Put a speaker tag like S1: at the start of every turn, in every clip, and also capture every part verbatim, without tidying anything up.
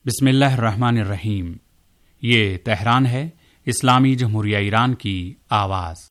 S1: بسم اللہ الرحمن الرحیم۔ یہ تہران ہے، اسلامی جمہوریہ ایران کی آواز۔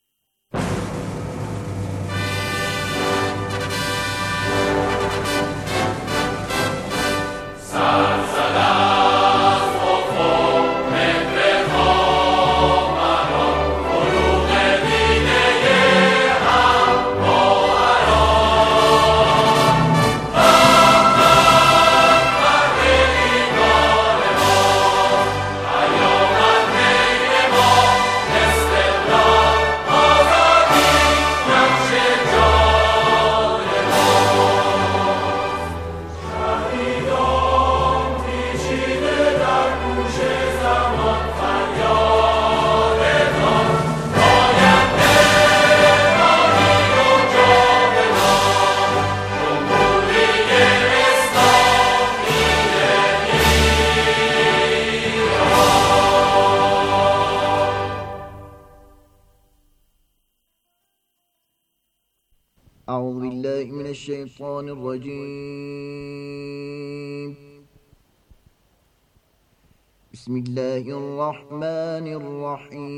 S2: اعوذ باللہ من الشیطان الرجیم، بسم اللہ الرحمن الرحیم۔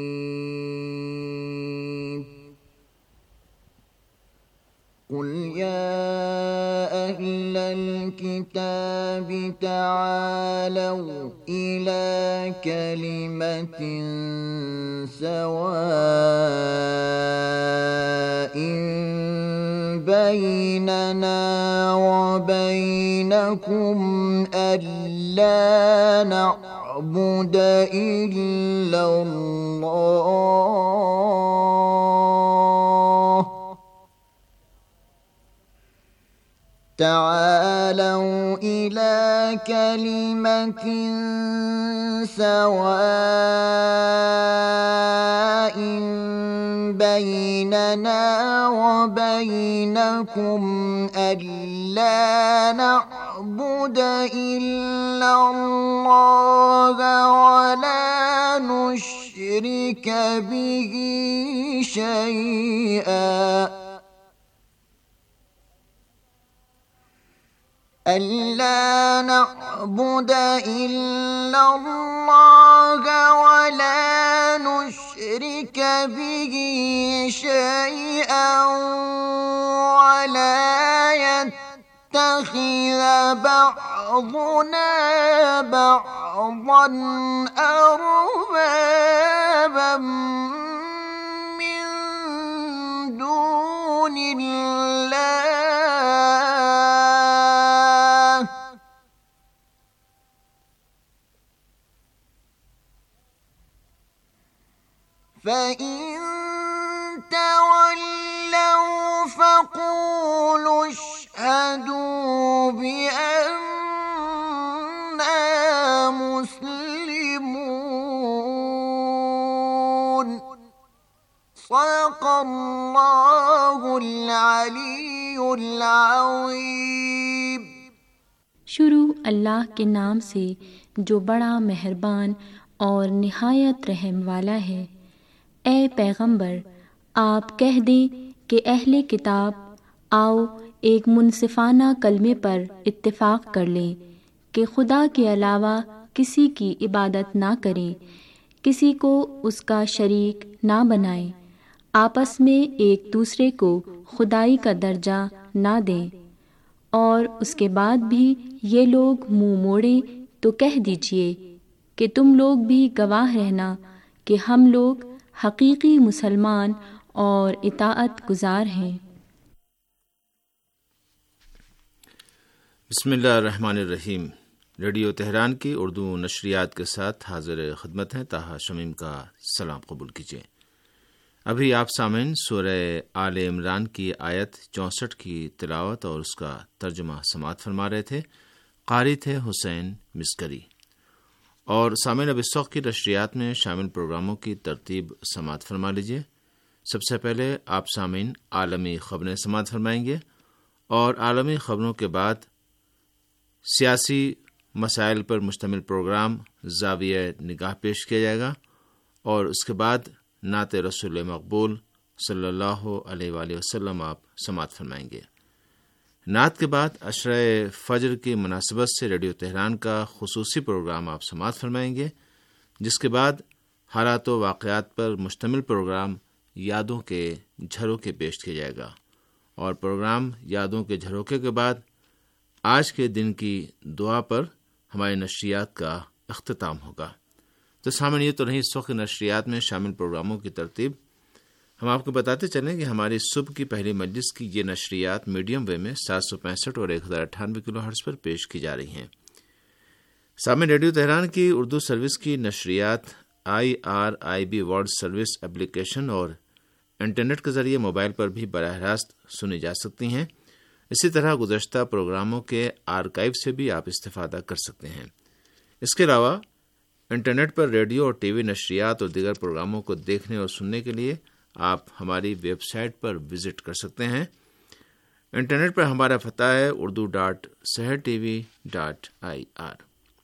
S2: قل یا اہل الکتاب تعالوا الی کلمۃ سواء بیننا وبینکم الا نعبد الا اللہ تعالوا إلى كلمة سواء بيننا وبينكم ألا نعبد إلا الله ولا نشرك به شيئا ألا نعبد إلا الله ولا نشرك به شيئا ولا يتخذ بعضنا بعضا أربابا من دون الله فَإِن تَوَلَّوْا فَقُولُوا اشْهَدُوا بِأَنَّا مُسْلِمُونَ۔ صدق اللہ العلی العظیم۔
S3: شروع اللہ کے نام سے جو بڑا مہربان اور نہایت رحم والا ہے۔ اے پیغمبر، آپ کہہ دیں کہ اہل کتاب آؤ ایک منصفانہ کلمے پر اتفاق کر لیں کہ خدا کے علاوہ کسی کی عبادت نہ کریں، کسی کو اس کا شریک نہ بنائیں، آپس میں ایک دوسرے کو خدائی کا درجہ نہ دیں، اور اس کے بعد بھی یہ لوگ منہ موڑیں تو کہہ دیجئے کہ تم لوگ بھی گواہ رہنا کہ ہم لوگ حقیقی مسلمان اور اطاعت گزار ہیں۔
S4: بسم اللہ الرحمن الرحیم۔ ریڈیو تہران کی اردو نشریات کے ساتھ حاضر خدمت ہیں طاہر شمیم کا سلام قبول کیجیے۔ ابھی آپ سامعین سورہ آل عمران کی آیت چونسٹھ کی تلاوت اور اس کا ترجمہ سماعت فرما رہے تھے۔ قاری تھے حسین مسکری۔ اور سامعین اب اس وقت کی نشریات میں شامل پروگراموں کی ترتیب سماعت فرما لیجیے۔ سب سے پہلے آپ سامعین عالمی خبریں سماعت فرمائیں گے، اور عالمی خبروں کے بعد سیاسی مسائل پر مشتمل پروگرام زاویہ نگاہ پیش کیا جائے گا، اور اس کے بعد نعت رسول مقبول صلی اللہ علیہ وآلہ وسلم آپ سماعت فرمائیں گے۔ نعت کے بعد عشرۂ فجر کی مناسبت سے ریڈیو تہران کا خصوصی پروگرام آپ سماعت فرمائیں گے، جس کے بعد حالات و واقعات پر مشتمل پروگرام یادوں کے جھروکے پیش کیا جائے گا، اور پروگرام یادوں کے جھروکے کے بعد آج کے دن کی دعا پر ہماری نشریات کا اختتام ہوگا۔ تو سامعین، یہ تو نہیں اس وقت نشریات میں شامل پروگراموں کی ترتیب۔ ہم آپ کو بتاتے چلیں کہ ہماری صبح کی پہلی مجلس کی یہ نشریات میڈیم ویو میں سات سو پینسٹھ اور ایک ہزار اٹھانوے کلو ہرٹز پر پیش کی جا رہی ہیں۔ سامعین، ریڈیو تہران کی اردو سروس کی نشریات I R I B world service application اور انٹرنیٹ کے ذریعے موبائل پر بھی براہ راست سنی جا سکتی ہیں۔ اسی طرح گزشتہ پروگراموں کے آرکائیو سے بھی آپ استفادہ کر سکتے ہیں۔ اس کے علاوہ انٹرنیٹ پر ریڈیو اور ٹی وی نشریات اور دیگر پروگراموں کو دیکھنے اور سننے کے لیے آپ ہماری ویب سائٹ پر وزٹ کر سکتے ہیں۔ انٹرنیٹ پر ہمارا پتہ ہے Urdu dot Sahar T V dot I R.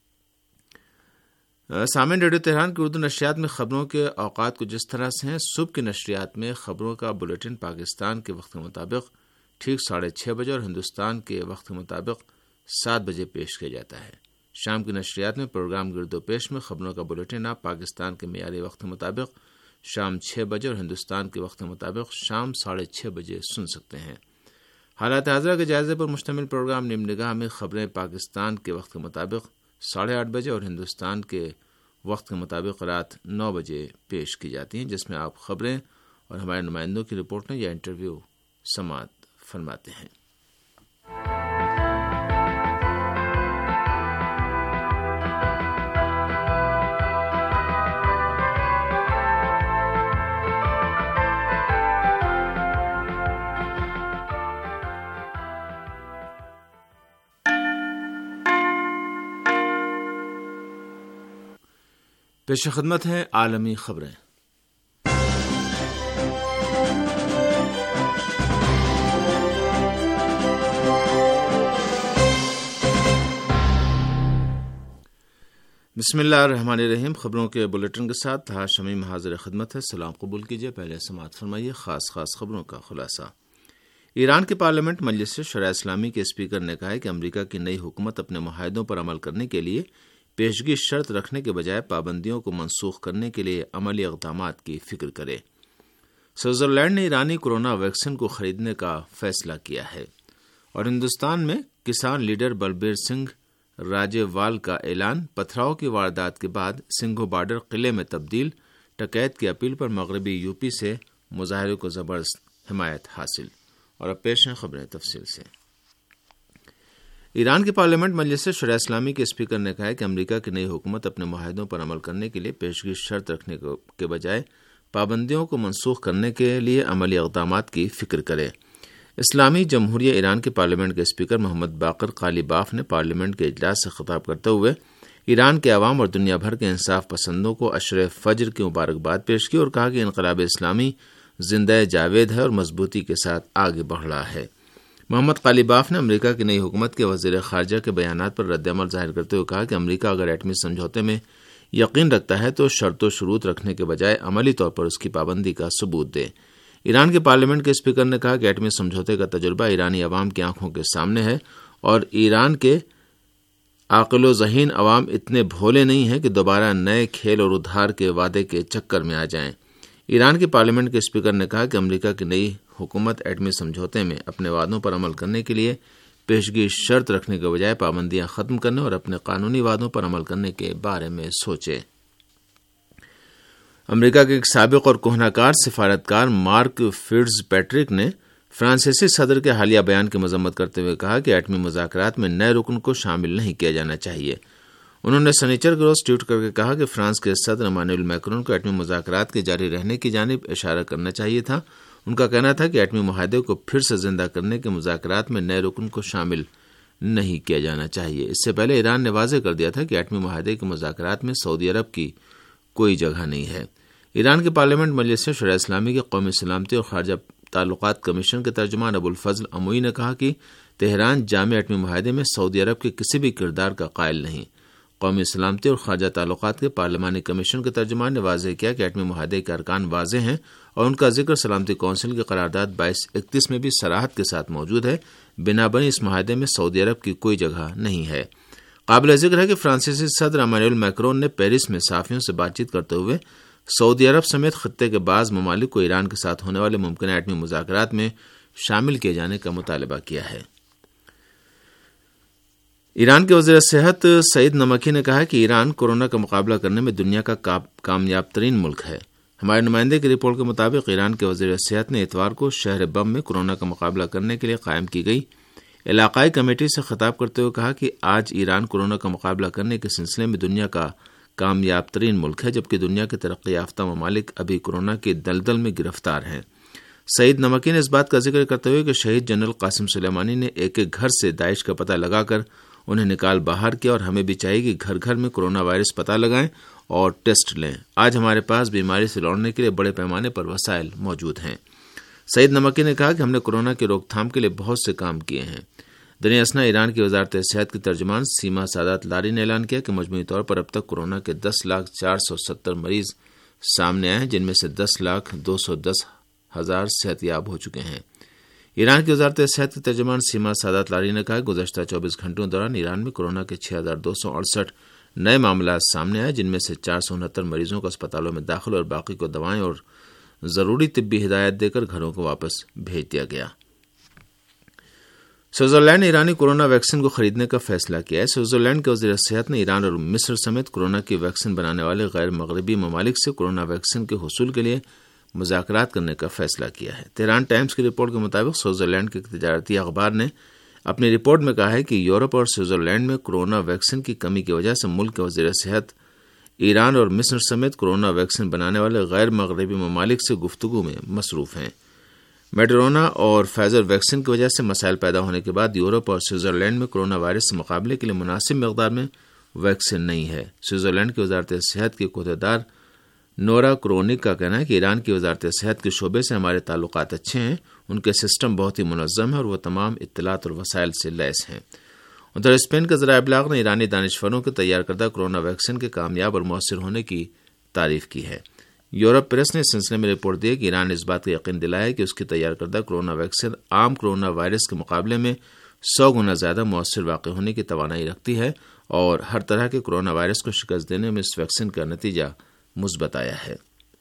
S4: سامعین، ریڈیو تہران کی اردو نشریات میں خبروں کے اوقات کو جس طرح سے ہیں۔ صبح کی نشریات میں خبروں کا بلیٹن پاکستان کے وقت کے مطابق ٹھیک ساڑھے چھ بجے اور ہندوستان کے وقت کے مطابق سات بجے پیش کیا جاتا ہے۔ شام کی نشریات میں پروگرام گرد و پیش میں خبروں کا بلیٹن آپ پاکستان کے معیاری وقت کے مطابق شام چھ بجے اور ہندوستان کے وقت کے مطابق شام ساڑھے چھ بجے سن سکتے ہیں۔ حالات حاضرہ کے جائزے پر مشتمل پروگرام نیم نگاہ میں خبریں پاکستان کے وقت کے مطابق ساڑھے آٹھ بجے اور ہندوستان کے وقت کے مطابق رات نو بجے پیش کی جاتی ہیں، جس میں آپ خبریں اور ہمارے نمائندوں کی رپورٹیں یا انٹرویو سماعت فرماتے ہیں۔ پیش خدمت ہے عالمی خبریں۔ بسم اللہ الرحمن الرحیم۔ خبروں کے بلیٹن کے ساتھ تھا شمیم حاضر خدمت ہے۔ سلام قبول کیجیے۔ پہلے سماعت فرمائیے خاص خاص خبروں کا خلاصہ۔ ایران کے پارلیمنٹ مجلس شورائے اسلامی کے اسپیکر نے کہا ہے کہ امریکہ کی نئی حکومت اپنے معاہدوں پر عمل کرنے کے لیے پیشگی شرط رکھنے کے بجائے پابندیوں کو منسوخ کرنے کے لیے عملی اقدامات کی فکر کرے۔ سوئٹزرلینڈ نے ایرانی کورونا ویکسین کو خریدنے کا فیصلہ کیا ہے، اور ہندوستان میں کسان لیڈر بلبیر سنگھ راجے وال کا اعلان۔ پتھراؤ کی واردات کے بعد سنگھو بارڈر قلعے میں تبدیل، ٹکیت کی اپیل پر مغربی یوپی سے مظاہرے کو زبردست حمایت حاصل۔ اور اب پیش ہیں خبریں تفصیل سے۔ ایران کے پارلیمنٹ مجلس شورائے اسلامی کے اسپیکر نے کہا ہے کہ امریکہ کی نئی حکومت اپنے معاہدوں پر عمل کرنے کے لیے پیشگی شرط رکھنے کے بجائے پابندیوں کو منسوخ کرنے کے لیے عملی اقدامات کی فکر کرے۔ اسلامی جمہوریہ ایران کے پارلیمنٹ کے اسپیکر محمد باقر قالیباف نے پارلیمنٹ کے اجلاس سے خطاب کرتے ہوئے ایران کے عوام اور دنیا بھر کے انصاف پسندوں کو عشرِ فجر کی مبارکباد پیش کی اور کہا کہ انقلاب اسلامی زندہ جاوید ہے اور مضبوطی کے ساتھ آگے بڑھ رہا ہے۔ محمد قالیباف نے امریکہ کی نئی حکومت کے وزیر خارجہ کے بیانات پر رد عمل ظاہر کرتے ہوئے کہا کہ امریکہ اگر ایٹمی سمجھوتے میں یقین رکھتا ہے تو شرط و شروط رکھنے کے بجائے عملی طور پر اس کی پابندی کا ثبوت دے۔ ایران کے پارلیمنٹ کے اسپیکر نے کہا کہ ایٹمی سمجھوتے کا تجربہ ایرانی عوام کی آنکھوں کے سامنے ہے اور ایران کے عاقل و ذہین عوام اتنے بھولے نہیں ہیں کہ دوبارہ نئے کھیل اور ادھار کے وعدے کے چکر میں آ جائیں۔ ایران کے پارلیمنٹ کے اسپیکر نے کہا کہ امریکہ کی نئی حکومت ایٹمی سمجھوتے میں اپنے وعدوں پر عمل کرنے کے لیے پیشگی شرط رکھنے کے بجائے پابندیاں ختم کرنے اور اپنے قانونی وعدوں پر عمل کرنے کے بارے میں سوچے۔ امریکہ کے ایک سابق اور کہنہ کار سفارتکار مارک فٹز پیٹرک نے فرانسیسی صدر کے حالیہ بیان کی مذمت کرتے ہوئے کہا کہ ایٹمی مذاکرات میں نئے رکن کو شامل نہیں کیا جانا چاہیے۔ انہوں نے سنیچر کے روز ٹویٹ کر کے کہا کہ فرانس کے صدر ایمانوئل میکرون کو ایٹمی مذاکرات کے جاری رہنے کی جانب اشارہ کرنا چاہیے تھا۔ ان کا کہنا تھا کہ ایٹمی معاہدے کو پھر سے زندہ کرنے کے مذاکرات میں نئے رکن کو شامل نہیں کیا جانا چاہیے۔ اس سے پہلے ایران نے واضح کر دیا تھا کہ ایٹمی معاہدے کے مذاکرات میں سعودی عرب کی کوئی جگہ نہیں ہے۔ ایران کے پارلیمنٹ مجلس سے شورائے اسلامی کے قومی سلامتی اور خارجہ تعلقات کمیشن کے ترجمان ابو الفضل اموئی نے کہا کہ تہران جامع ایٹمی معاہدے میں سعودی عرب کے کسی بھی کردار کا قائل نہیں۔ قومی سلامتی اور خارجہ تعلقات کے پارلیمانی کمیشن کے ترجمان نے واضح کیا کہ ایٹمی معاہدے کے ارکان واضح ہیں اور ان کا ذکر سلامتی کونسل کی قرارداد بائیس اکتیس میں بھی صراحت کے ساتھ موجود ہے۔ بنابراً اس معاہدے میں سعودی عرب کی کوئی جگہ نہیں ہے۔ قابل ذکر ہے کہ فرانسیسی صدر ایمانوئل میکرون نے پیرس میں صحافیوں سے بات چیت کرتے ہوئے سعودی عرب سمیت خطے کے بعض ممالک کو ایران کے ساتھ ہونے والے ممکنہ ایٹمی مذاکرات میں شامل کیے جانے کا مطالبہ کیا ہے۔ ایران کے وزیر صحت سعید نمکی نے کہا کہ ایران کورونا کا مقابلہ کرنے میں دنیا کا کامیاب ترین ملک ہے۔ ہمارے نمائندے کی رپورٹ کے مطابق ایران کے وزیر صحت نے اتوار کو شہر بم میں کورونا کا مقابلہ کرنے کے لیے قائم کی گئی علاقائی کمیٹی سے خطاب کرتے ہوئے کہا کہ آج ایران کورونا کا مقابلہ کرنے کے سلسلے میں دنیا کا کامیاب ترین ملک ہے، جبکہ دنیا کے ترقی یافتہ ممالک ابھی کورونا کے دلدل میں گرفتار ہیں۔ سعید نمکی نے اس بات کا ذکر کرتے ہوئے کہ شہید جنرل قاسم سلیمانی نے ایک ایک گھر سے داعش کا پتہ لگا کر انہیں نکال باہر کیا، اور ہمیں بھی چاہیے کہ گھر گھر میں کورونا وائرس پتہ لگائیں اور ٹیسٹ لیں۔ آج ہمارے پاس بیماری سے لڑنے کے لیے بڑے پیمانے پر وسائل موجود ہیں۔ سعید نمکی نے کہا کہ ہم نے کورونا کی روک تھام کے لیے بہت سے کام کیے ہیں۔ دنیا اسنا ایران کی وزارت صحت کی ترجمان سیما سادات لاری نے اعلان کیا کہ مجموعی طور پر اب تک کورونا کے دس لاکھ چار سو ستر مریض سامنے آئے ہیں، جن میں سے دس لاکھ دو سو دس ہزار صحت یاب ہو چکے ہیں۔ ایران کی وزارت صحت کی ترجمان سیما سادات لاری نے کہا کہ گزشتہ چوبیس گھنٹوں دوران ایران میں کورونا کے چھ ہزار دو سو اڑسٹھ نئے معاملات سامنے آئے، جن میں سے چار سو انہتر مریضوں کو اسپتالوں میں داخل اور باقی کو دوائیں اور ضروری طبی ہدایت دے کر گھروں کو واپس بھیج دیا گیا۔ سوئٹزرلینڈ نے ایرانی کورونا ویکسین کو خریدنے کا فیصلہ کیا ہے۔ سوئٹزرلینڈ کے وزیر صحت نے ایران اور مصر سمیت کورونا کی ویکسین بنانے والے غیر مغربی ممالک سے کورونا ویکسین کے حصول کے لیے مذاکرات کرنے کا فیصلہ کیا ہے۔ تہران ٹائمز کی رپورٹ کے مطابق سوئٹزرلینڈ کے تجارتی اخبار نے اپنی رپورٹ میں کہا ہے کہ یورپ اور سوئٹزرلینڈ میں کورونا ویکسین کی کمی کی وجہ سے ملک کے وزیر صحت ایران اور مصر سمیت کورونا ویکسین بنانے والے غیر مغربی ممالک سے گفتگو میں مصروف ہیں۔ میڈرونا اور فائزر ویکسین کی وجہ سے مسائل پیدا ہونے کے بعد یورپ اور سوئٹزرلینڈ میں کورونا وائرس سے مقابلے کے لیے مناسب مقدار میں ویکسین نہیں ہے۔ سوئٹزرلینڈ کی وزارت صحت کے عہدیدار نورا کرونک کا کہنا ہے کہ ایران کی وزارت صحت کے شعبے سے ہمارے تعلقات اچھے ہیں، ان کے سسٹم بہت ہی منظم ہے اور وہ تمام اطلاعات اور وسائل سے لیس ہیں۔ ادھر اسپین کے ذرائع ابلاغ نے ایرانی دانشوروں کے تیار کردہ کورونا ویکسین کے کامیاب اور مؤثر ہونے کی تعریف کی ہے۔ یورپ پریس نے اس سلسلے میں رپورٹ دی کہ ایران نے اس بات کا یقین دلایا ہے کہ اس کی تیار کردہ کورونا ویکسین عام کورونا وائرس کے مقابلے میں سو گنا زیادہ مؤثر واقع ہونے کی توانائی رکھتی ہے اور ہر طرح کے کورونا وائرس کو شکست دینے میں اس ویکسین کا نتیجہ مثبت آیا ہے۔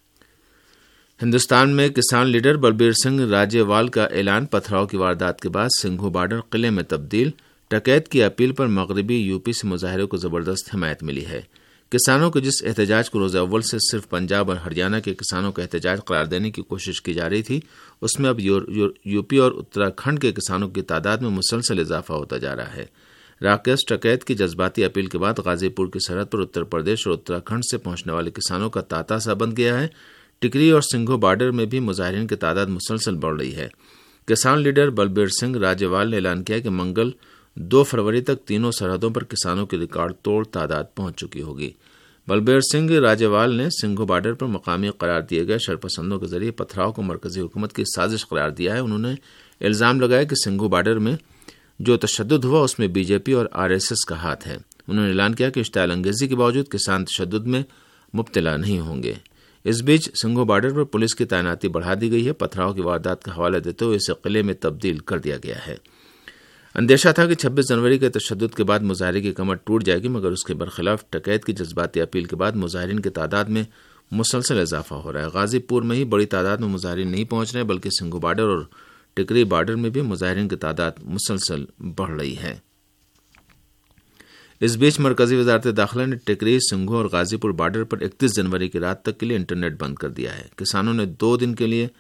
S4: ہندوستان میں کسان لیڈر بلبیر سنگھ راجے وال کا اعلان پتھراؤ کی واردات کے بعد سنگھو بارڈر قلعے میں تبدیل، ٹکیت کی اپیل پر مغربی یوپی سے مظاہرے کو زبردست حمایت ملی ہے۔ کسانوں کے جس احتجاج کو روز اول سے صرف پنجاب اور ہریانہ کے کسانوں کا احتجاج قرار دینے کی کوشش کی جا رہی تھی، اس میں اب یوپی اور اتراکھنڈ کے کسانوں کی تعداد میں مسلسل اضافہ ہوتا جا رہا ہے۔ راکیش ٹکیت کی جذباتی اپیل کے بعد غازی پور کی سرحد پر اتر پردیش اور اتراکھنڈ سے پہنچنے والے کسانوں کا تانتا سا بند گیا ہے۔ ٹکری اور سنگھو بارڈر میں بھی مظاہرین کی تعداد مسلسل بڑھ رہی ہے۔ کسان لیڈر بلبیر سنگھ راجیوال نے اعلان کیا کہ منگل دو فروری تک تینوں سرحدوں پر کسانوں کی ریکارڈ توڑ تعداد پہنچ چکی ہوگی۔ بلبیر سنگھ راجیوال نے سنگھو بارڈر پر مقامی قرار دیے گئے شرپسندوں کے ذریعے پتھراؤ کو مرکزی حکومت کی سازش قرار دیا ہے۔ انہوں نے الزام لگایا کہ سنگھو بارڈر میں جو تشدد ہوا اس میں بی جے پی اور آر ایس ایس کا ہاتھ ہے۔ انہوں نے اعلان کیا کہ اشتعال انگیزی کے باوجود کسان تشدد میں مبتلا نہیں ہوں گے۔ اس بیچ سنگھو بارڈر پر پولیس کی تعیناتی بڑھا دی گئی ہے۔ پتھراؤ کی واردات کا حوالہ دیتے ہوئے اسے قلعے میں تبدیل کر دیا گیا ہے۔ اندیشہ تھا کہ چھبیس جنوری کے تشدد کے بعد مظاہرے کی کمر ٹوٹ جائے گی، مگر اس کے برخلاف ٹکیت کی جذباتی اپیل کے بعد مظاہرین کی تعداد میں مسلسل اضافہ ہو رہا ہے۔ غازی پور میں ہی بڑی تعداد میں مظاہرین نہیں پہنچ رہے بلکہ سنگھو بارڈر اور ٹکری بارڈر میں بھی مظاہرین کی تعداد مسلسل بڑھ رہی ہے۔ اس بیچ مرکزی وزارت داخلہ نے ٹکری، سنگھو اور غازی پور بارڈر پر اکتیس جنوری کی رات تک کے لیے انٹرنیٹ بند کر دیا ہے۔ کسانوں نے دو دن کے لیے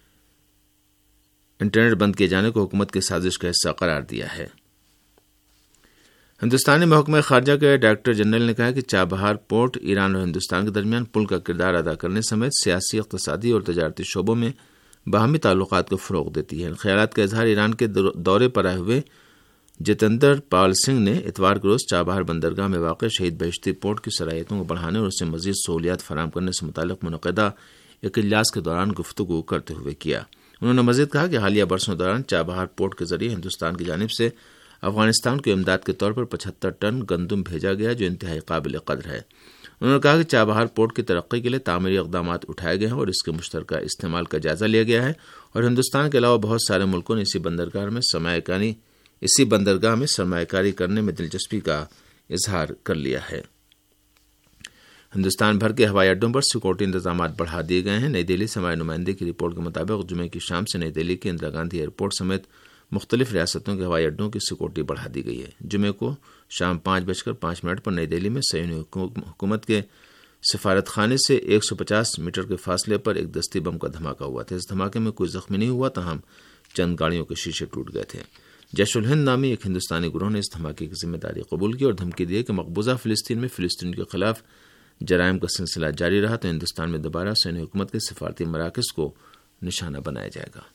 S4: انٹرنیٹ بند کیے جانے کو حکومت کی سازش کا حصہ قرار دیا ہے۔ ہندوستانی محکمہ خارجہ کے ڈائریکٹر جنرل نے کہا کہ چابہار پورٹ ایران اور ہندوستان کے درمیان پل کا کردار ادا کرنے سمیت سیاسی، اقتصادی اور تجارتی شعبوں میں باہمی تعلقات کو فروغ دیتی ہے۔ ان خیالات کا اظہار ایران کے دورے پر آئے ہوئے جتندر پال سنگھ نے اتوار کے روز چابہار بندرگاہ میں واقع شہید بہشتی پورٹ کی صلاحیتوں کو بڑھانے اور اسے مزید سہولیات فراہم کرنے سے متعلق منعقدہ ایک اجلاس کے دوران گفتگو کرتے ہوئے کیا۔ انہوں نے مزید کہا کہ حالیہ برسوں دوران چابہار پورٹ کے ذریعے ہندوستان کی جانب سے افغانستان کو امداد کے طور پر پچہتر ٹن گندم بھیجا گیا جو انتہائی قابل قدر ہے۔ انہوں نے کہا کہ چابہار پورٹ کی ترقی کے لیے تعمیری اقدامات اٹھائے گئے ہیں اور اس کے مشترکہ استعمال کا جائزہ لیا گیا ہے، اور ہندوستان کے علاوہ بہت سارے ملکوں نے اسی بندرگاہ میں سرمایہ کاری اسی بندرگاہ میں سرمایہ کاری کرنے میں دلچسپی کا اظہار کر لیا ہے۔ ہندوستان بھر کے ہوائی اڈوں پر سیکورٹی انتظامات بڑھا دیے گئے ہیں۔ نئی دہلی سے ہمارے نمائندے کی رپورٹ کے مطابق جمعے کی شام سے نئی دہلی کے اندرا گاندھی ایئرپورٹ سمیت مختلف ریاستوں کے ہوائی اڈوں کی سیکورٹی بڑھا دی گئی ہے۔ جمعے کو شام پانچ بج کر پانچ منٹ پر نئی دہلی میں صہیونی حکومت کے سفارت خانے سے ایک سو پچاس میٹر کے فاصلے پر ایک دستی بم کا دھماکہ ہوا تھا۔ اس دھماکے میں کوئی زخمی نہیں ہوا، تاہم چند گاڑیوں کے شیشے ٹوٹ گئے تھے۔ جیش الہند نامی ایک ہندوستانی گروہ نے اس دھماکے کی ذمہ داری قبول کی اور دھمکی دی کہ مقبوضہ فلسطین میں فلسطینیوں کے خلاف جرائم کا سلسلہ جاری رہا تو ہندوستان میں دوبارہ صہیونی حکومت کے سفارتی مراکز کو نشانہ بنایا جائے گا۔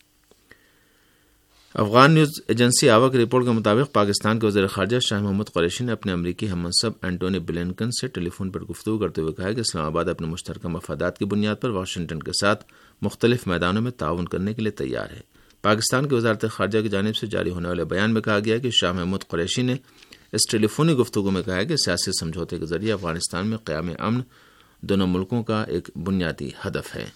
S4: افغان نیوز ایجنسی آوا کی رپورٹ کے مطابق پاکستان کے وزیر خارجہ شاہ محمود قریشی نے اپنے امریکی ہم منصب اینٹونی بلنکن سے ٹیلی فون پر گفتگو کرتے ہوئے کہا کہ اسلام آباد اپنے مشترکہ مفادات کی بنیاد پر واشنگٹن کے ساتھ مختلف میدانوں میں تعاون کرنے کے لیے تیار ہے۔ پاکستان کی وزارت خارجہ کی جانب سے جاری ہونے والے بیان میں کہا گیا کہ شاہ محمود قریشی نے اس ٹیلی فونی گفتگو میں کہا کہ سیاسی سمجھوتے کے ذریعے افغانستان میں قیام امن دونوں ملکوں کا ایک بنیادی ہدف ہے۔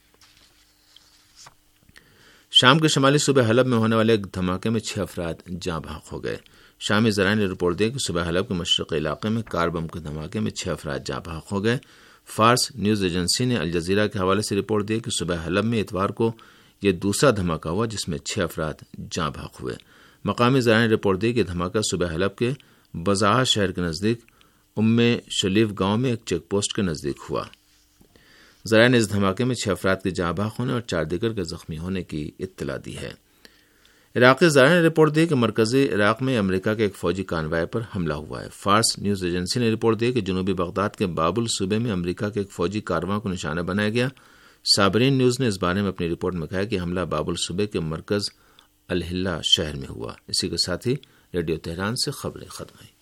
S4: شام کے شمالی صوبہ حلب میں ہونے والے ایک دھماکے میں چھ افراد جاں بحق ہو گئے۔ شامی ذرائع نے رپورٹ دی کہ صوبہ حلب کے مشرقی علاقے میں کار بم کے دھماکے میں چھ افراد جاں بحق ہو گئے۔ فارس نیوز ایجنسی نے الجزیرہ کے حوالے سے رپورٹ دی کہ صوبہ حلب میں اتوار کو یہ دوسرا دھماکہ ہوا جس میں چھ افراد جاں بحق ہوئے۔ مقامی ذرائع نے رپورٹ دی کہ دھماکہ صوبہ حلب کے بزاہ شہر کے نزدیک ام شلیف گاؤں میں ایک چیک پوسٹ کے نزدیک ہوا۔ ذرائع نے اس دھماکے میں چھ افراد کے جاں بحق ہونے اور چار دیگر کے زخمی ہونے کی اطلاع دی ہے۔ عراقی ذرائع نے رپورٹ دی کہ مرکزی عراق میں امریکہ کے ایک فوجی کانوائے پر حملہ ہوا ہے۔ فارس نیوز ایجنسی نے رپورٹ دی کہ جنوبی بغداد کے بابل صوبے میں امریکہ کے ایک فوجی کارواں کو نشانہ بنایا گیا۔ صابرین نیوز نے اس بارے میں اپنی رپورٹ میں کہا کہ حملہ بابل صوبے کے مرکز الحلہ شہر میں ہوا۔ اسی کے ساتھ ہی ریڈیو تہران سے خبریں ختم ہوئیں۔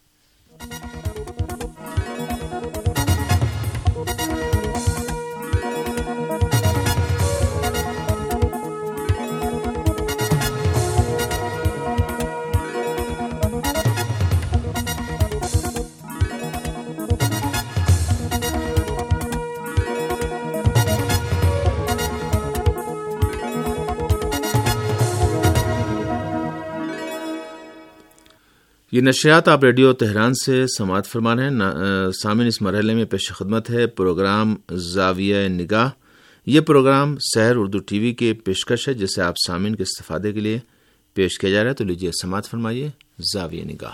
S4: یہ نشریات آپ ریڈیو تہران سے سماعت فرما رہے ہیں۔ سامعین، اس مرحلے میں پیش خدمت ہے پروگرام زاویہ نگاہ۔ یہ program Sahar Urdu T V کے پیشکش ہے جسے آپ سامعین کے استفادے کے لیے پیش کیا جا رہا ہے، تو لیجیے سماعت فرمائیے زاویہ نگاہ۔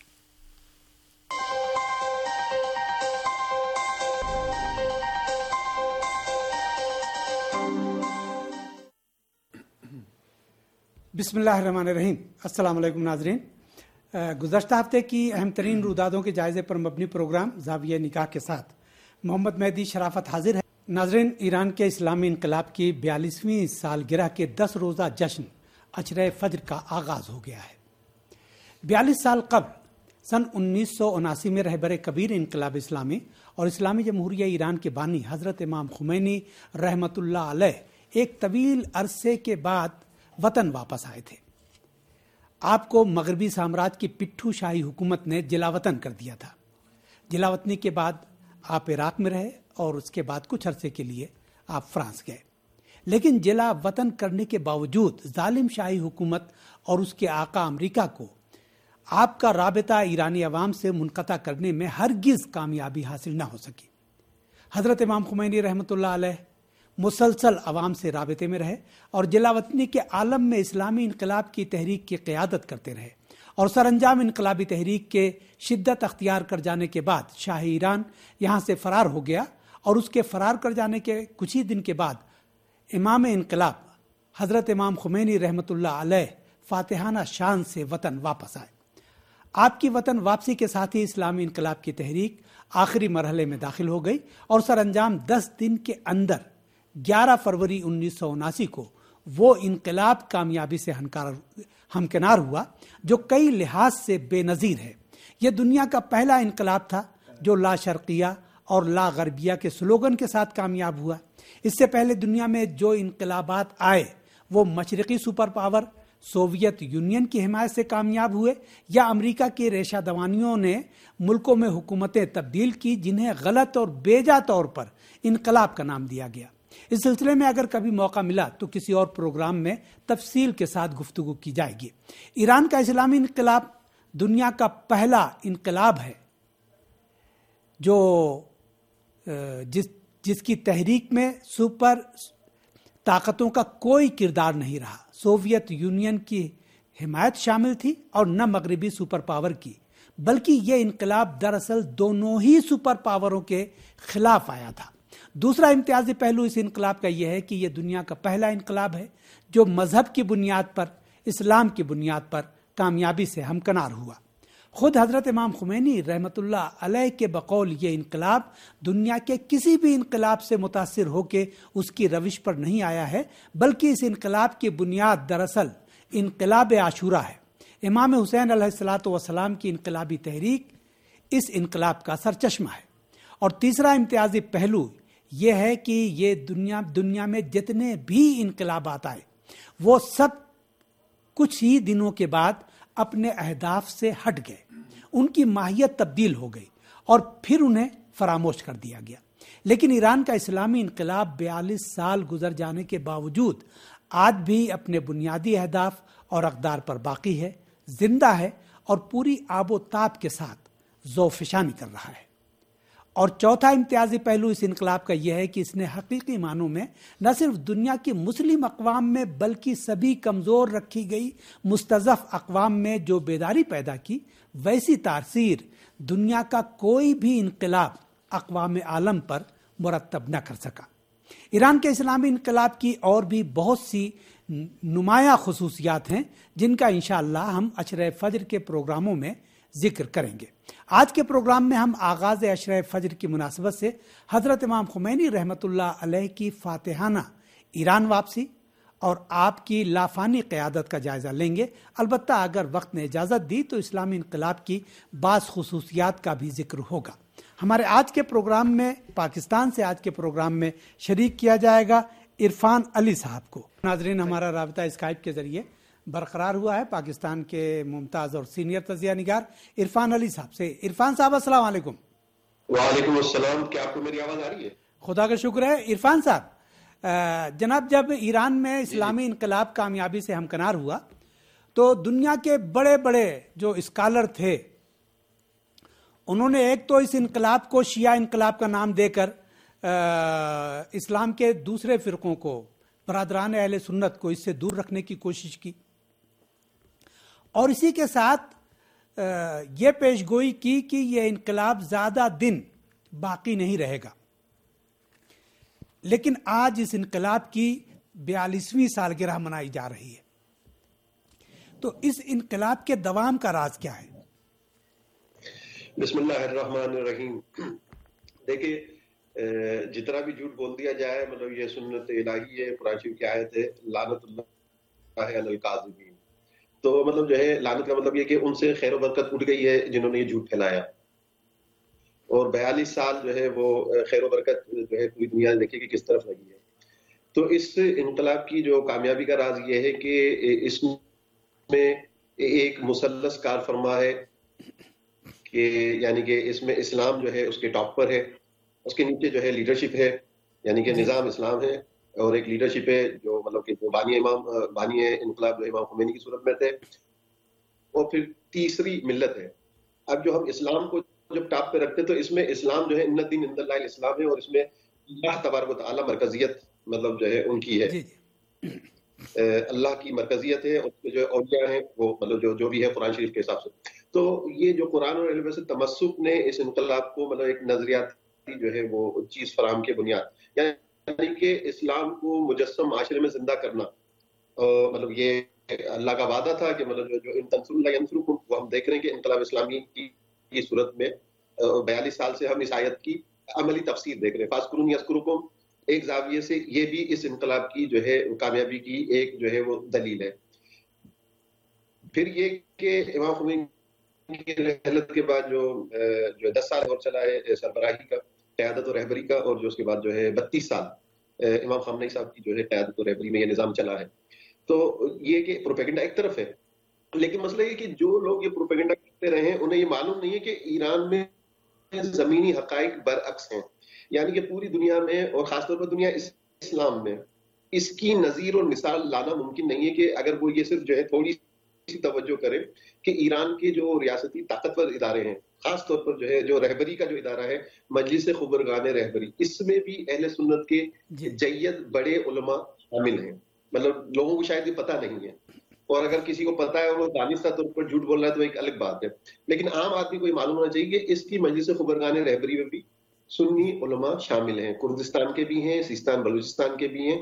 S5: بسم اللہ الرحمن الرحیم۔ السلام علیکم ناظرین۔ گزشتہ ہفتے کی اہم ترین رودادوں کے جائزے پر مبنی پروگرام زاویہ نگاہ کے ساتھ محمد مہدی شرافت حاضر ہے۔ ناظرین، ایران کے اسلامی انقلاب کی بیالیسویں سالگرہ کے دس روزہ جشن عشرہ فجر کا آغاز ہو گیا ہے۔ بیالیس سال قبل سن انیس سو اناسی میں رہبر کبیر انقلاب اسلامی اور اسلامی جمہوریہ ایران کے بانی حضرت امام خمینی رحمۃ اللہ علیہ ایک طویل عرصے کے بعد وطن واپس آئے تھے۔ آپ کو مغربی سامراج کی پٹھو شاہی حکومت نے جلا وطن کر دیا تھا۔ جلا وطنی کے بعد آپ عراق میں رہے اور اس کے بعد کچھ عرصے کے لیے آپ فرانس گئے، لیکن جلا وطن کرنے کے باوجود ظالم شاہی حکومت اور اس کے آقا امریکہ کو آپ کا رابطہ ایرانی عوام سے منقطع کرنے میں ہرگز کامیابی حاصل نہ ہو سکی۔ حضرت امام خمینی رحمۃ اللہ علیہ مسلسل عوام سے رابطے میں رہے اور جلا وطنی کے عالم میں اسلامی انقلاب کی تحریک کی قیادت کرتے رہے، اور سر انجام انقلابی تحریک کے شدت اختیار کر جانے کے بعد شاہ ایران یہاں سے فرار ہو گیا، اور اس کے فرار کر جانے کے کچھ ہی دن کے بعد امام انقلاب حضرت امام خمینی رحمۃ اللہ علیہ فاتحانہ شان سے وطن واپس آئے۔ آپ کی وطن واپسی کے ساتھ ہی اسلامی انقلاب کی تحریک آخری مرحلے میں داخل ہو گئی، اور سر انجام دس دن کے اندر گیارہ فروری انیس سو اناسی کو وہ انقلاب کامیابی سے ہمکنار ہوا جو کئی لحاظ سے بے نظیر ہے۔ یہ دنیا کا پہلا انقلاب تھا جو لا شرقیہ اور لا غربیہ کے سلوگن کے ساتھ کامیاب ہوا۔ اس سے پہلے دنیا میں جو انقلابات آئے وہ مشرقی سپر پاور، سوویت یونین کی حمایت سے کامیاب ہوئے یا امریکہ کی ریشہ دوانیوں نے ملکوں میں حکومتیں تبدیل کی جنہیں غلط اور بیجا طور پر انقلاب کا نام دیا گیا؟ اس سلسلے میں اگر کبھی موقع ملا تو کسی اور پروگرام میں تفصیل کے ساتھ گفتگو کی جائے گی۔ ایران کا اسلامی انقلاب دنیا کا پہلا انقلاب ہے جو جس جس کی تحریک میں سپر طاقتوں کا کوئی کردار نہیں رہا۔ سوویت یونین کی حمایت شامل تھی اور نہ مغربی سپر پاور کی، بلکہ یہ انقلاب دراصل دونوں ہی سپر پاوروں کے خلاف آیا تھا۔ دوسرا امتیازی پہلو اس انقلاب کا یہ ہے کہ یہ دنیا کا پہلا انقلاب ہے جو مذہب کی بنیاد پر، اسلام کی بنیاد پر کامیابی سے ہمکنار ہوا۔ خود حضرت امام خمینی رحمۃ اللہ علیہ کے بقول یہ انقلاب دنیا کے کسی بھی انقلاب سے متاثر ہو کے اس کی روش پر نہیں آیا ہے، بلکہ اس انقلاب کی بنیاد دراصل انقلاب عاشورہ ہے۔ امام حسین علیہ الصلاۃ والسلام کی انقلابی تحریک اس انقلاب کا سرچشمہ ہے۔ اور تیسرا امتیازی پہلو یہ ہے کہ یہ دنیا دنیا میں جتنے بھی انقلابات آئے وہ سب کچھ ہی دنوں کے بعد اپنے اہداف سے ہٹ گئے، ان کی ماہیت تبدیل ہو گئی اور پھر انہیں فراموش کر دیا گیا۔ لیکن ایران کا اسلامی انقلاب بیالیس سال گزر جانے کے باوجود آج بھی اپنے بنیادی اہداف اور اقدار پر باقی ہے، زندہ ہے اور پوری آب و تاب کے ساتھ ذوفشانی کر رہا ہے۔ اور چوتھا امتیازی پہلو اس انقلاب کا یہ ہے کہ اس نے حقیقی معنوں میں نہ صرف دنیا کی مسلم اقوام میں بلکہ سبھی کمزور رکھی گئی مستضعف اقوام میں جو بیداری پیدا کی، ویسی تاثیر دنیا کا کوئی بھی انقلاب اقوام عالم پر مرتب نہ کر سکا۔ ایران کے اسلامی انقلاب کی اور بھی بہت سی نمایاں خصوصیات ہیں جن کا انشاءاللہ ہم عشرہ فجر کے پروگراموں میں ذکر کریں گے۔ آج کے پروگرام میں ہم آغاز عشرہ فجر کی مناسبت سے حضرت امام خمینی رحمۃ اللہ علیہ کی فاتحانہ ایران واپسی اور آپ کی لافانی قیادت کا جائزہ لیں گے۔ البتہ اگر وقت نے اجازت دی تو اسلامی انقلاب کی بعض خصوصیات کا بھی ذکر ہوگا۔ ہمارے آج کے پروگرام میں پاکستان سے آج کے پروگرام میں شریک کیا جائے گا عرفان علی صاحب کو۔ ناظرین، ہمارا رابطہ اسکائپ کے ذریعے برقرار ہوا ہے پاکستان کے ممتاز اور سینئر تجزیہ نگار عرفان علی صاحب سے۔ عرفان صاحب السلام علیکم۔
S6: وعلیکم السلام، کیا آپ کو میری آواز آ رہی ہے؟
S5: خدا کا شکر ہے۔ عرفان صاحب، جناب جب ایران میں اسلامی انقلاب کامیابی سے ہمکنار ہوا تو دنیا کے بڑے بڑے جو اسکالر تھے انہوں نے ایک تو اس انقلاب کو شیعہ انقلاب کا نام دے کر اسلام کے دوسرے فرقوں کو، برادران اہل سنت کو اس سے دور رکھنے کی کوشش کی، اور اسی کے ساتھ یہ پیش گوئی کی کہ یہ انقلاب زیادہ دن باقی نہیں رہے گا۔ لیکن آج اس انقلاب کی بیالیسویں سالگرہ منائی جا رہی ہے، تو اس انقلاب کے دوام کا راز کیا ہے؟
S6: بسم اللہ الرحمن الرحیم۔ دیکھیے، جتنا بھی جھوٹ بول دیا جائے، مطلب یہ سنت الہی ہے، قرآن شریف کی آیت ہے، لعنت اللہ علی الکاذبین۔ تو مطلب جو ہے لعنت کا مطلب یہ کہ ان سے خیر و برکت اٹھ گئی ہے جنہوں نے یہ جھوٹ پھیلایا، اور بیالیس سال جو ہے وہ خیر و برکت جو ہے پوری دنیا دیکھیے کہ کس طرف لگی ہے۔ تو اس انقلاب کی جو کامیابی کا راز یہ ہے کہ اس میں ایک مثلث کار فرما ہے کہ یعنی کہ اس میں اسلام جو ہے اس کے ٹاپ پر ہے، اس کے نیچے جو ہے لیڈرشپ ہے، یعنی کہ نظام اسلام ہے، اور ایک لیڈرشپ ہے جو مطلب کہ جو بانی امام بانی انقلاب جو امام خمینی کی صورت میں تھے، اور پھر تیسری ملت ہے۔ اب جو ہم اسلام کو جب ٹاپ پہ رکھتے تو اس میں اسلام جو ہے ان الدین عند اللہ الاسلام ہے، اور اس میں اللہ تبارک و تعالی مرکزیت مطلب جو ہے ان کی ہے، اللہ کی مرکزیت ہے، اور جو اولیاء ہیں وہ مطلب جو جو بھی ہے قرآن شریف کے حساب سے۔ تو یہ جو قرآن اور علم سے تمسک نے اس انقلاب کو مطلب ایک نظریاتی جو ہے وہ چیز فراہم کی بنیاد، یعنی کہ اسلام کو مجسم معاشرے میں زندہ کرنا، مطلب یہ اللہ کا وعدہ تھا کہ مطلب جو ان تنصروا اللہ ینصرکم، وہ ہم دیکھ رہے ہیں کہ انقلاب اسلامی کی صورت میں بیالیس سال سے ہم اس آیت کی عملی تفسیر دیکھ رہے ہیں۔ فاذکرونی اذکرکم ایک زاویے سے یہ بھی اس انقلاب کی جو ہے کامیابی کی ایک جو ہے وہ دلیل ہے۔ پھر یہ کہ امام خمینی کی رحلت کے بعد جو جو دس سال اور چلا ہے سربراہی کا، قیادت و رہبری کا، اور جو اس کے بعد جو ہے بتیس سال امام خامنئی صاحب کی جو ہے قیادت و رہبری میں یہ نظام چلا ہے۔ تو یہ کہ پروپیگنڈا ایک طرف ہے، لیکن مسئلہ یہ کہ جو لوگ یہ پروپیگنڈا کرتے رہے ہیں انہیں یہ معلوم نہیں ہے کہ ایران میں زمینی حقائق برعکس ہیں، یعنی کہ پوری دنیا میں اور خاص طور پر دنیا اسلام میں اس کی نظیر اور مثال لانا ممکن نہیں ہے کہ اگر وہ یہ صرف جو ہے تھوڑی سی توجہ کرے کہ ایران کے جو ریاستی طاقتور ادارے ہیں، خاص طور پر جو ہے جو رہبری کا جو ادارہ ہے مجلس خبرگان رہبری، اس میں بھی اہل سنت کے جید بڑے علماء شامل ہیں. مطلب لوگوں کو شاید یہ پتہ نہیں ہے، اور اگر کسی کو پتا ہے اور وہ دانستہ طور پر جھوٹ بول رہا ہے تو ایک الگ بات ہے، لیکن عام آدمی کو یہ معلوم ہونا چاہیے کہ اس کی مجلس خبرگان رہبری میں بھی سنی علماء شامل ہیں، کردستان کے بھی ہیں، سیستان بلوچستان کے بھی ہیں.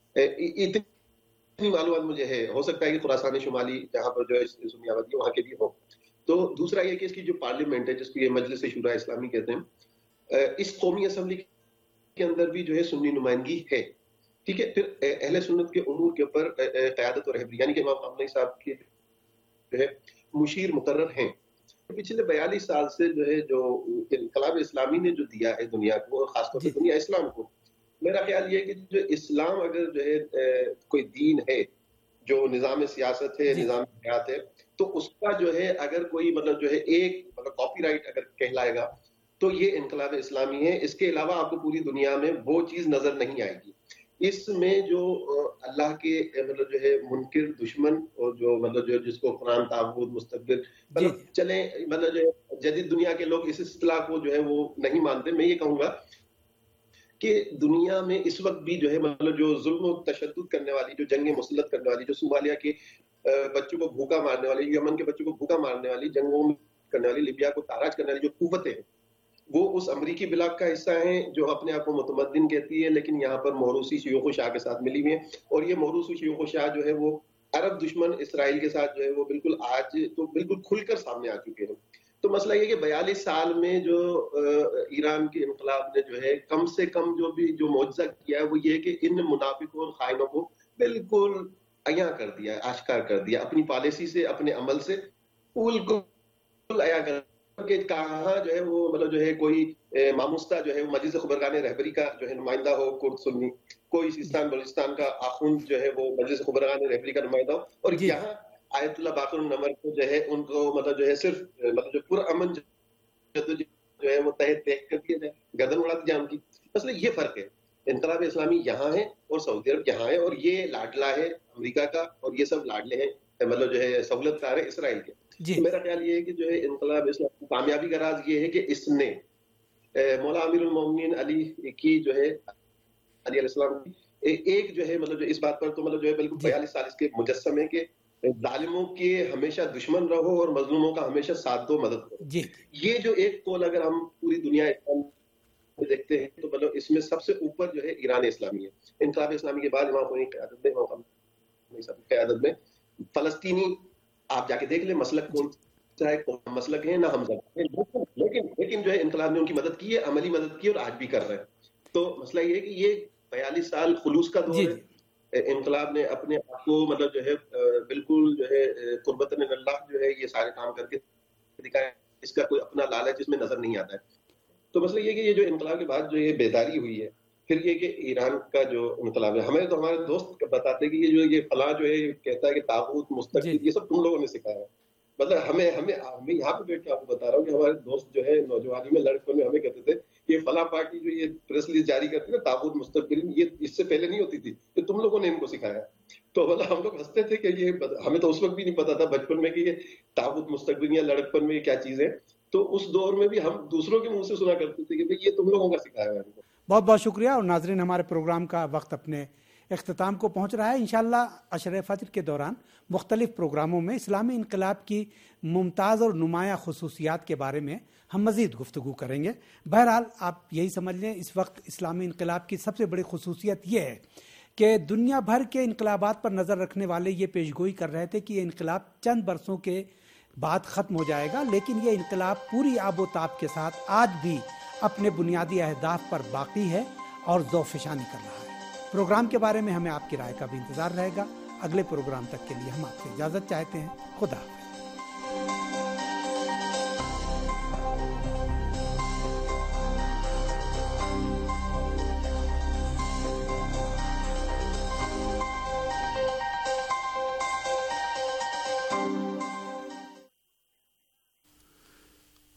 S6: اتنی معلومات مجھے ہے، ہو سکتا ہے کہ خراسان شمالی جہاں پر جو ہے سنی آبادی وہاں کے بھی ہوں. تو دوسرا یہ کہ اس کی جو پارلیمنٹ ہے جس کو یہ مجلس شورا اسلامی کہتے ہیں، اس قومی اسمبلی کے اندر بھی جو ہے سنی نمائندگی ہے. ٹھیک ہے، پھر اہل سنت کے امور کے اوپر قیادت اور رہبری یعنی کہ امام خامنئی صاحب کے جو ہے مشیر مقرر ہیں. پچھلے بیالیس سال سے جو ہے جو انقلاب اسلامی نے جو دیا ہے دنیا کو، خاص طور پر دنیا اسلام کو، میرا خیال یہ ہے کہ جو اسلام اگر جو ہے کوئی دین ہے جو نظام سیاست ہے، نظام حیات ہے، تو اس کا جو ہے اگر کوئی مطلب جو ہے ایک مطلب کاپی رائٹ اگر کہلائے گا تو یہ انقلاب اسلامی ہے. اس کے علاوہ آپ کو پوری دنیا میں وہ چیز نظر نہیں آئے گی. اس میں جو اللہ کے مطلب جو ہے منکر دشمن اور جو مطلب جو جس کو قرآن تعبد مستقبل مطلب چلیں مطلب جو جدید دنیا کے لوگ اس اصطلاح کو جو ہے وہ نہیں مانتے. میں یہ کہوں گا کہ دنیا میں اس وقت بھی جو ہے مطلب جو ظلم و تشدد کرنے والی، جو جنگ مسلط کرنے والی، جو صومالیہ کے بچوں کو بھوکا مارنے والی، یمن کے بچوں کو بھوکا مارنے والی، جنگوں میں کرنے والی، لیبیا کو تاراج کرنے والی جو قوتیں ہیں، وہ اس امریکی بلاک کا حصہ ہیں جو اپنے آپ کو متمدن کہتی ہے، لیکن یہاں پر موروثی شیوخ و شاہ کے ساتھ ملی ہوئی ہیں. اور یہ موروثی شیوخ و شاہ جو ہے وہ عرب دشمن اسرائیل کے ساتھ جو ہے وہ بالکل آج تو بالکل کھل کر سامنے آ چکے ہیں. تو مسئلہ یہ کہ بیالیس سال میں جو ایران کے انقلاب نے جو ہے کم سے کم جو بھی جو معجزہ کیا ہے وہ یہ کہ ان منافقوں اور خائنوں کو بالکل عیاں کر دیا، آشکار کر دیا، اپنی پالیسی سے، اپنے عمل سے بالکل عیاں کر کہ کہاں جو ہے وہ مطلب جو ہے کوئی ماموستہ جو ہے وہ مجلس خبرگان رہبری کا جو ہے نمائندہ ہو کرد سنی، کوئی سیستان بلوچستان کا آخوند جو ہے وہ مجلس خبرگان رہبری کا نمائندہ ہو، اور یہاں آیت اللہ باقر النمر کو جو ہے ان کو مطلب جو ہے صرف مطلب جو پرامن جو ہے وہ تحت دیکھ کر دیا جائے، گردن اڑا دی جائے ان کی. مطلب یہ فرق ہے، انقلاب اسلامی یہاں ہے اور سعودی عرب یہاں ہے، اور یہ لاڈلا ہے امریکہ کا اور یہ سب لاڈلے ہیں مطلب جو ہے سہولت کار ہے اسرائیل کے. جی. میرا خیال یہ ہے کہ جو ہے انقلاب اسلام کی کامیابی کا راز یہ ہے کہ اس نے مولا امیر المومنین علی کی جو ہے علی علیہ السلام کی ایک جو ہے مطلب جو اس بات پر تو مطلب جو ہے بالکل بیالیس سال اس کے مجسم ہے کہ ظالموں کے ہمیشہ دشمن رہو اور مظلوموں کا ہمیشہ ساتھ دو، مدد کرو. جی. یہ جو ایک قول اگر ہم پوری دنیا میں دیکھتے ہیں تو مطلب اس میں سب سے اوپر جو ہے ایران اسلامی ہے. انقلاب اسلامی کے بعد امام خمینی کی قیادت میں امام خمینی قیادت میں فلسطینی آپ جا کے دیکھ لیں مسلک کون سا ہے، کون مسلک ہے، نہ حمزہ، لیکن لیکن جو ہے انقلاب نے ان کی مدد کی ہے، عملی مدد کی اور آج بھی کر رہے ہیں. تو مسئلہ یہ ہے کہ یہ بیالیس سال خلوص کا دور ہے. انقلاب نے اپنے آپ کو مطلب جو ہے بالکل جو ہے قربت اللہ جو ہے یہ سارے کام کر کے دکھایا، اس کا کوئی اپنا لالچ اس میں نظر نہیں آتا ہے. تو مسئلہ یہ کہ یہ جو انقلاب کے بعد جو یہ بیداری ہوئی ہے، پھر یہ کہ ایران کا جو انقلاب ہے، ہمیں تو ہمارے دوست بتاتے کہ یہ جو یہ فلاں جو ہے کہتا ہے کہ تاغوت مستقبل، یہ سب تم لوگوں نے سکھایا ہے. مطلب ہمیں ہمیں میں یہاں پہ بیٹھ کے آپ کو بتا رہا ہوں کہ ہمارے دوست جو ہے نوجوانی میں لڑکوں میں ہمیں کہتے تھے کہ فلاں پارٹی جو یہ پریس ریلیز جاری کرتی ہے نا تاغوت مستقبل، یہ اس سے پہلے نہیں ہوتی تھی، کہ تم لوگوں نے ان کو سکھایا. تو مطلب ہم لوگ ہنستے تھے کہ یہ ہمیں تو اس وقت بھی نہیں پتا تھا بچپن میں کہ یہ تاغوت مستقبل یا لڑکپن میں کیا چیز ہے. تو اس دور میں بھی ہم دوسروں کے منہ سے سنا کرتے تھے کہ یہ تم لوگوں کا سکھایا ہے.
S5: بہت بہت شکریہ. اور ناظرین، ہمارے پروگرام کا وقت اپنے اختتام کو پہنچ رہا ہے. انشاءاللہ عشرہ فجر کے دوران مختلف پروگراموں میں اسلامی انقلاب کی ممتاز اور نمایاں خصوصیات کے بارے میں ہم مزید گفتگو کریں گے. بہرحال آپ یہی سمجھ لیں اس وقت اسلامی انقلاب کی سب سے بڑی خصوصیت یہ ہے کہ دنیا بھر کے انقلابات پر نظر رکھنے والے یہ پیشگوئی کر رہے تھے کہ یہ انقلاب چند برسوں کے بعد ختم ہو جائے گا، لیکن یہ انقلاب پوری آب و تاب کے ساتھ آج بھی اپنے بنیادی اہداف پر باقی ہے اور ذوفشانی کر رہا ہے. پروگرام کے بارے میں ہمیں آپ کی رائے کا بھی انتظار رہے گا. اگلے پروگرام تک کے لیے ہم آپ سے اجازت چاہتے ہیں. خدا حافظ.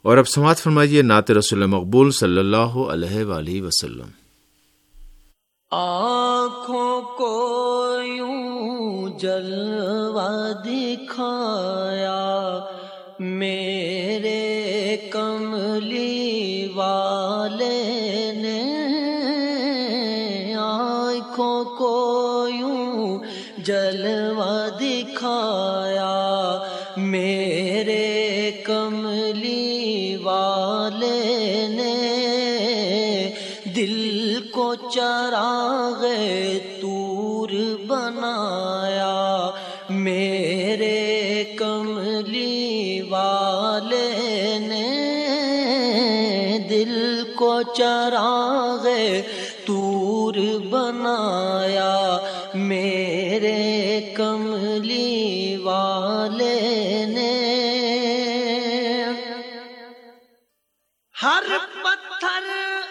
S4: اور اب سماعت فرمائیے نعت رسول مقبول صلی اللہ علیہ وآلہ وسلم۔
S7: آنکھوں کو یوں جلوہ دکھایا میرے کملی والے نے، آنکھوں کو یوں جلوہ دکھایا میرے کملی والے نے، دل کو چراغ طور بنایا میرے کملی والے نے، دل کو چراغ طور بنایا میرے کملی والے نے، ہر پتھر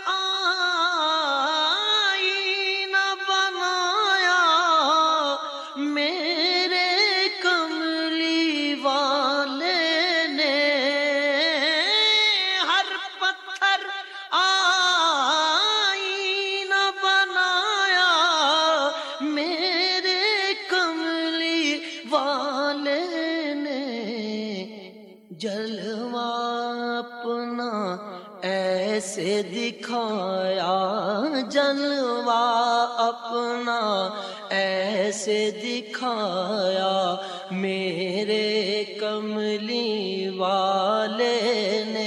S7: جلوہ اپنا ایسے دکھایا، جلوہ اپنا ایسے دکھایا میرے کملی والے نے،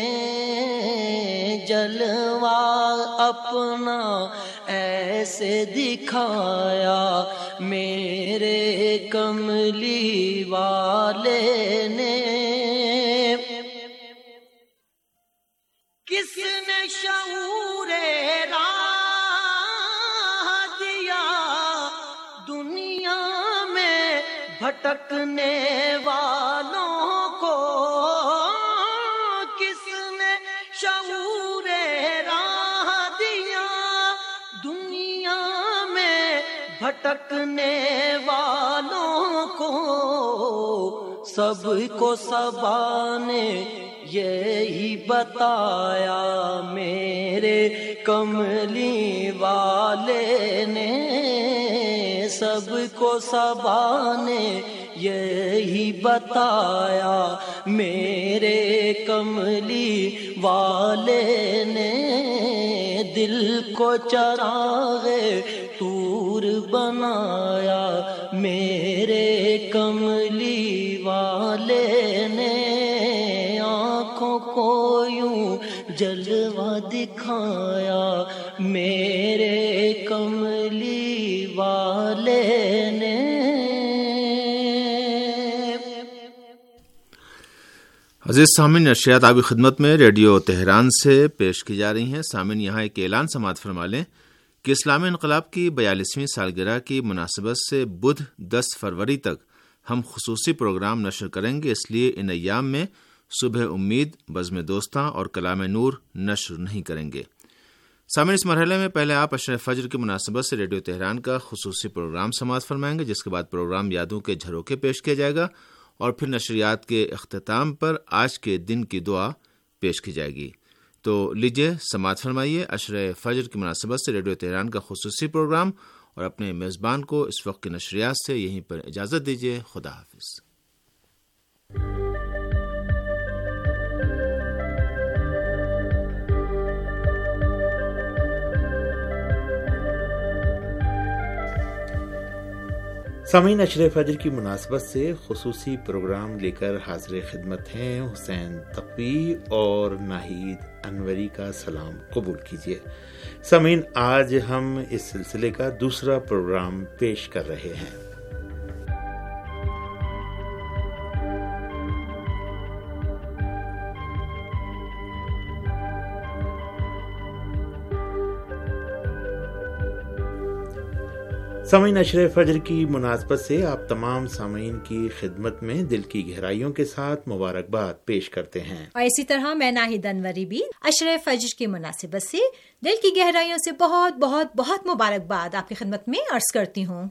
S7: جلوہ اپنا ایسے دکھایا میرے کملی والے نے، کس نے شعور راہ دیا دنیا میں بھٹکنے والوں کو، کس نے شعور راہ دیا دنیا میں بھٹکنے والوں کو، سب کو صبا نے یہی بتایا میرے کملی والے نے، سب کو صبا نے یہی بتایا میرے کملی والے نے، دل کو چراغ طور بنایا میرے کملی والے نے، آنکھوں کو یوں جلوہ دکھایا میرے کملی والے نے۔
S4: عزیز سامعین، نشریات آپ کی خدمت میں ریڈیو تہران سے پیش کی جا رہی ہیں۔ سامعین، یہاں ایک اعلان سماعت فرما لیں کہ اسلامی انقلاب کی بیالیسویں سالگرہ کی مناسبت سے بدھ دس فروری تک ہم خصوصی پروگرام نشر کریں گے، اس لیے ان ایام میں صبح امید، بزم دوستاں اور کلام نور نشر نہیں کریں گے۔ سامعین، اس مرحلے میں پہلے آپ عشر فجر کی مناسبت سے ریڈیو تہران کا خصوصی پروگرام سماعت فرمائیں گے، جس کے بعد پروگرام یادوں کے جھروکے پیش کیا جائے گا اور پھر نشریات کے اختتام پر آج کے دن کی دعا پیش کی جائے گی۔ تو لیجیے سماعت فرمائیے عشر فجر کی مناسبت سے ریڈیو تہران کا خصوصی پروگرام، اور اپنے میزبان کو اس وقت کی نشریات سے یہیں پر اجازت دیجیے۔ خدا حافظ۔
S8: سامعین، عشر فجر کی مناسبت سے خصوصی پروگرام لے کر حاضر خدمت ہیں حسین تقوی اور ناہید انوری کا سلام قبول کیجیے۔ سامعین، آج ہم اس سلسلے کا دوسرا پروگرام پیش کر رہے ہیں۔ سامعین، عشر فجر کی مناسبت سے آپ تمام سامعین کی خدمت میں دل کی گہرائیوں کے ساتھ مبارکباد پیش کرتے ہیں،
S9: اور اسی طرح میں ناہید انوری بھی عشر فجر کی مناسبت سے دل کی گہرائیوں سے بہت بہت بہت مبارکباد آپ کی خدمت میں عرض کرتی ہوں۔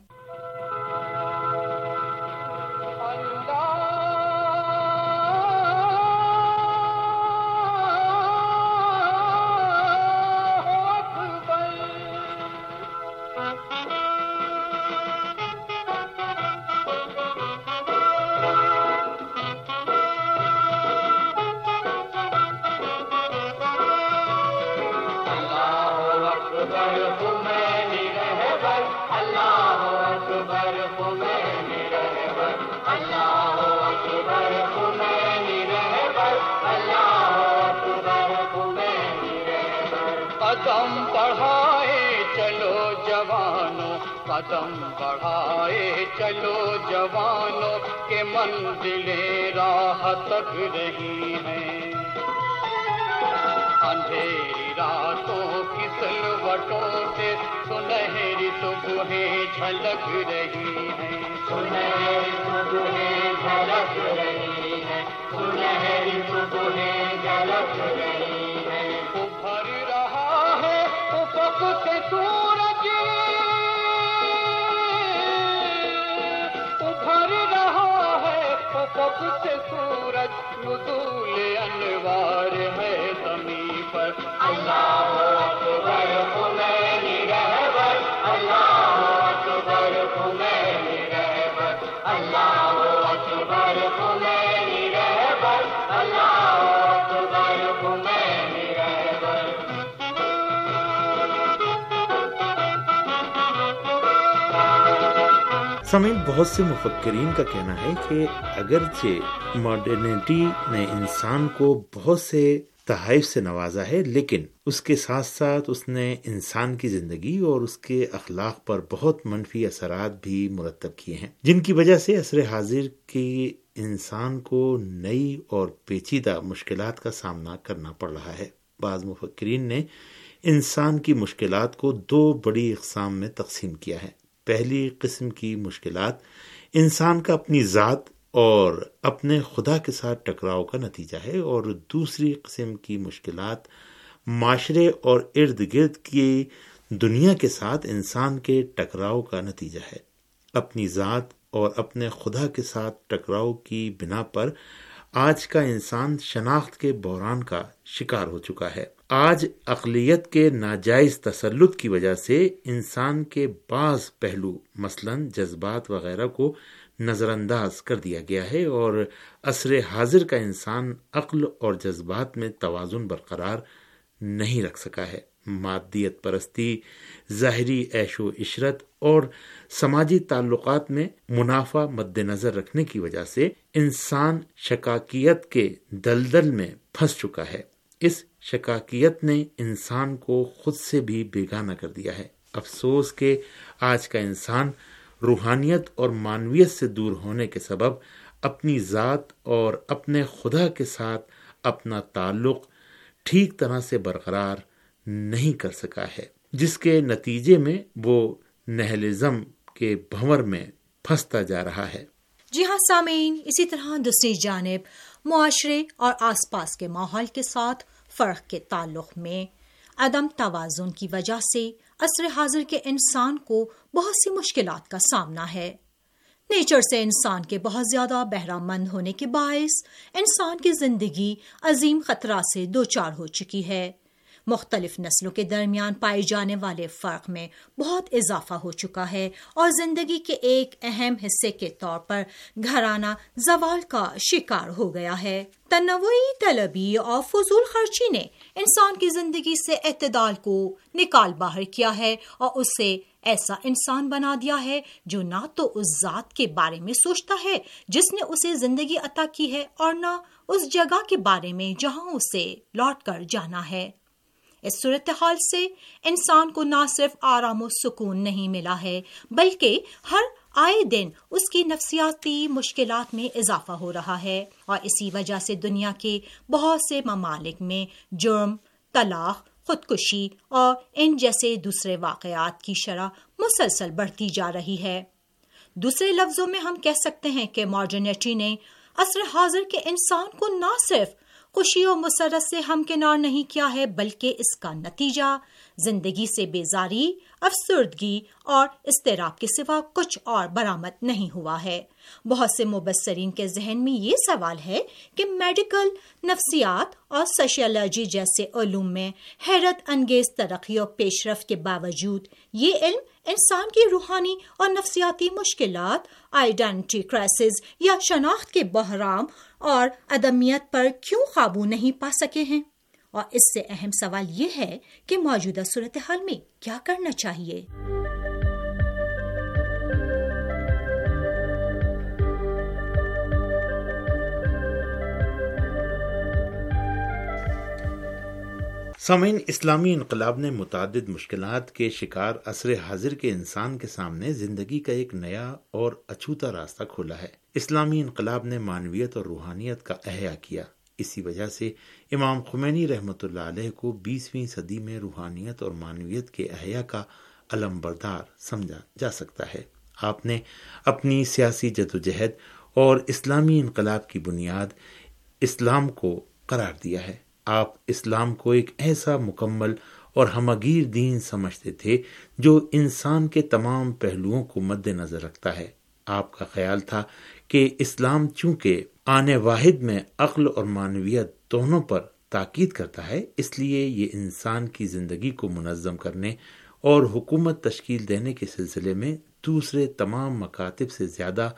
S10: قدم بڑھائے چلو جوانوں کے منزلیں راہ تک رہی ہیں، اندھیری راتوں کی سلوٹوں سے سنہری صبحیں جھلک رہی ہیں، سنہری صبحیں جھلک رہی ہیں، سنہری صبحیں جھلک رہی ہیں، ابھر رہا ہے افق سے سورج، ابھر رہا ہے افق سے سورج، نزول انوار ہے زمین پر، اللہ اکبر خمینی رہبر، اللہ اکبر خمینی رہبر، اللہ اکبر خمینی رہبر، اللہ اکبر خمینی رہبر۔
S8: سامعین، بہت سے مفکرین کا کہنا ہے کہ اگرچہ ماڈرنٹی نے انسان کو بہت سے تحائف سے نوازا ہے، لیکن اس کے ساتھ ساتھ اس نے انسان کی زندگی اور اس کے اخلاق پر بہت منفی اثرات بھی مرتب کیے ہیں، جن کی وجہ سے عصر حاضر کی انسان کو نئی اور پیچیدہ مشکلات کا سامنا کرنا پڑ رہا ہے۔ بعض مفکرین نے انسان کی مشکلات کو دو بڑی اقسام میں تقسیم کیا ہے۔ پہلی قسم کی مشکلات انسان کا اپنی ذات اور اپنے خدا کے ساتھ ٹکراؤ کا نتیجہ ہے، اور دوسری قسم کی مشکلات معاشرے اور ارد گرد کی دنیا کے ساتھ انسان کے ٹکراؤ کا نتیجہ ہے۔ اپنی ذات اور اپنے خدا کے ساتھ ٹکراؤ کی بنا پر آج کا انسان شناخت کے بحران کا شکار ہو چکا ہے۔ آج اقلیت کے ناجائز تسلط کی وجہ سے انسان کے بعض پہلو مثلاً جذبات وغیرہ کو نظر انداز کر دیا گیا ہے، اور عصر حاضر کا انسان عقل اور جذبات میں توازن برقرار نہیں رکھ سکا ہے۔ مادیت پرستی، ظاہری عیش و عشرت اور سماجی تعلقات میں منافع مد نظر رکھنے کی وجہ سے انسان شکاکیت کے دلدل میں پھنس چکا ہے۔ اس شکاکیت نے انسان کو خود سے بھی بیگانہ کر دیا ہے۔ افسوس کہ آج کا انسان روحانیت اور معنویت سے دور ہونے کے سبب اپنی ذات اور اپنے خدا کے ساتھ اپنا تعلق ٹھیک طرح سے برقرار نہیں کر سکا ہے، جس کے نتیجے میں وہ نہلزم کے بھنور میں پھنستا جا رہا ہے۔
S9: جی ہاں سامعین، اسی طرح دوسری جانب معاشرے اور آس پاس کے ماحول کے ساتھ فرق کے تعلق میں عدم توازن کی وجہ سے عصر حاضر کے انسان کو بہت سی مشکلات کا سامنا ہے۔ نیچر سے انسان کے بہت زیادہ بہرہ مند ہونے کے باعث انسان کی زندگی عظیم خطرات سے دوچار ہو چکی ہے۔ مختلف نسلوں کے درمیان پائے جانے والے فرق میں بہت اضافہ ہو چکا ہے، اور زندگی کے ایک اہم حصے کے طور پر گھرانہ زوال کا شکار ہو گیا ہے۔ تنوعی طلبی اور فضول خرچی نے انسان کی زندگی سے اعتدال کو نکال باہر کیا ہے، اور اسے ایسا انسان بنا دیا ہے جو نہ تو اس ذات کے بارے میں سوچتا ہے جس نے اسے زندگی عطا کی ہے، اور نہ اس جگہ کے بارے میں جہاں اسے لوٹ کر جانا ہے۔ اس صورتحال سے انسان کو نہ صرف آرام و سکون نہیں ملا ہے، بلکہ ہر آئے دن اس کی نفسیاتی مشکلات میں اضافہ ہو رہا ہے، اور اسی وجہ سے دنیا کے بہت سے ممالک میں جرم، طلاق، خودکشی اور ان جیسے دوسرے واقعات کی شرح مسلسل بڑھتی جا رہی ہے۔ دوسرے لفظوں میں ہم کہہ سکتے ہیں کہ ماڈرنٹی نے عصر حاضر کے انسان کو نہ صرف خوشی و مسرت سے ہمکنار نہیں کیا ہے، بلکہ اس کا نتیجہ زندگی سے بیزاری، افسردگی اور اضطراب کے سوا کچھ اور برآمد نہیں ہوا ہے۔ بہت سے مبصرین کے ذہن میں یہ سوال ہے کہ میڈیکل، نفسیات اور سوشیالوجی جیسے علوم میں حیرت انگیز ترقی اور پیش رفت کے باوجود یہ علم انسان کی روحانی اور نفسیاتی مشکلات، آئیڈینٹی کرائسس یا شناخت کے بحران اور عدمیت پر کیوں قابو نہیں پا سکے ہیں؟ اور اس سے اہم سوال یہ ہے کہ موجودہ صورتحال میں کیا کرنا چاہیے؟
S8: سامعین، اسلامی انقلاب نے متعدد مشکلات کے شکار عصر حاضر کے انسان کے سامنے زندگی کا ایک نیا اور اچھوتا راستہ کھولا ہے۔ اسلامی انقلاب نے معنویت اور روحانیت کا احیا کیا۔ اسی وجہ سے امام خمینی رحمۃ اللہ علیہ کو بیسویں صدی میں روحانیت اور معنویت کے احیا کا علم بردار سمجھا جا سکتا ہے۔ آپ نے اپنی سیاسی جدوجہد اور اسلامی انقلاب کی بنیاد اسلام کو قرار دیا ہے۔ آپ اسلام کو ایک ایسا مکمل اور ہمگیر دین سمجھتے تھے جو انسان کے تمام پہلوؤں کو مد نظر رکھتا ہے۔ آپ کا خیال تھا کہ اسلام چونکہ آن واحد میں عقل اور معنویت دونوں پر تاکید کرتا ہے، اس لیے یہ انسان کی زندگی کو منظم کرنے اور حکومت تشکیل دینے کے سلسلے میں دوسرے تمام مکاتب سے زیادہ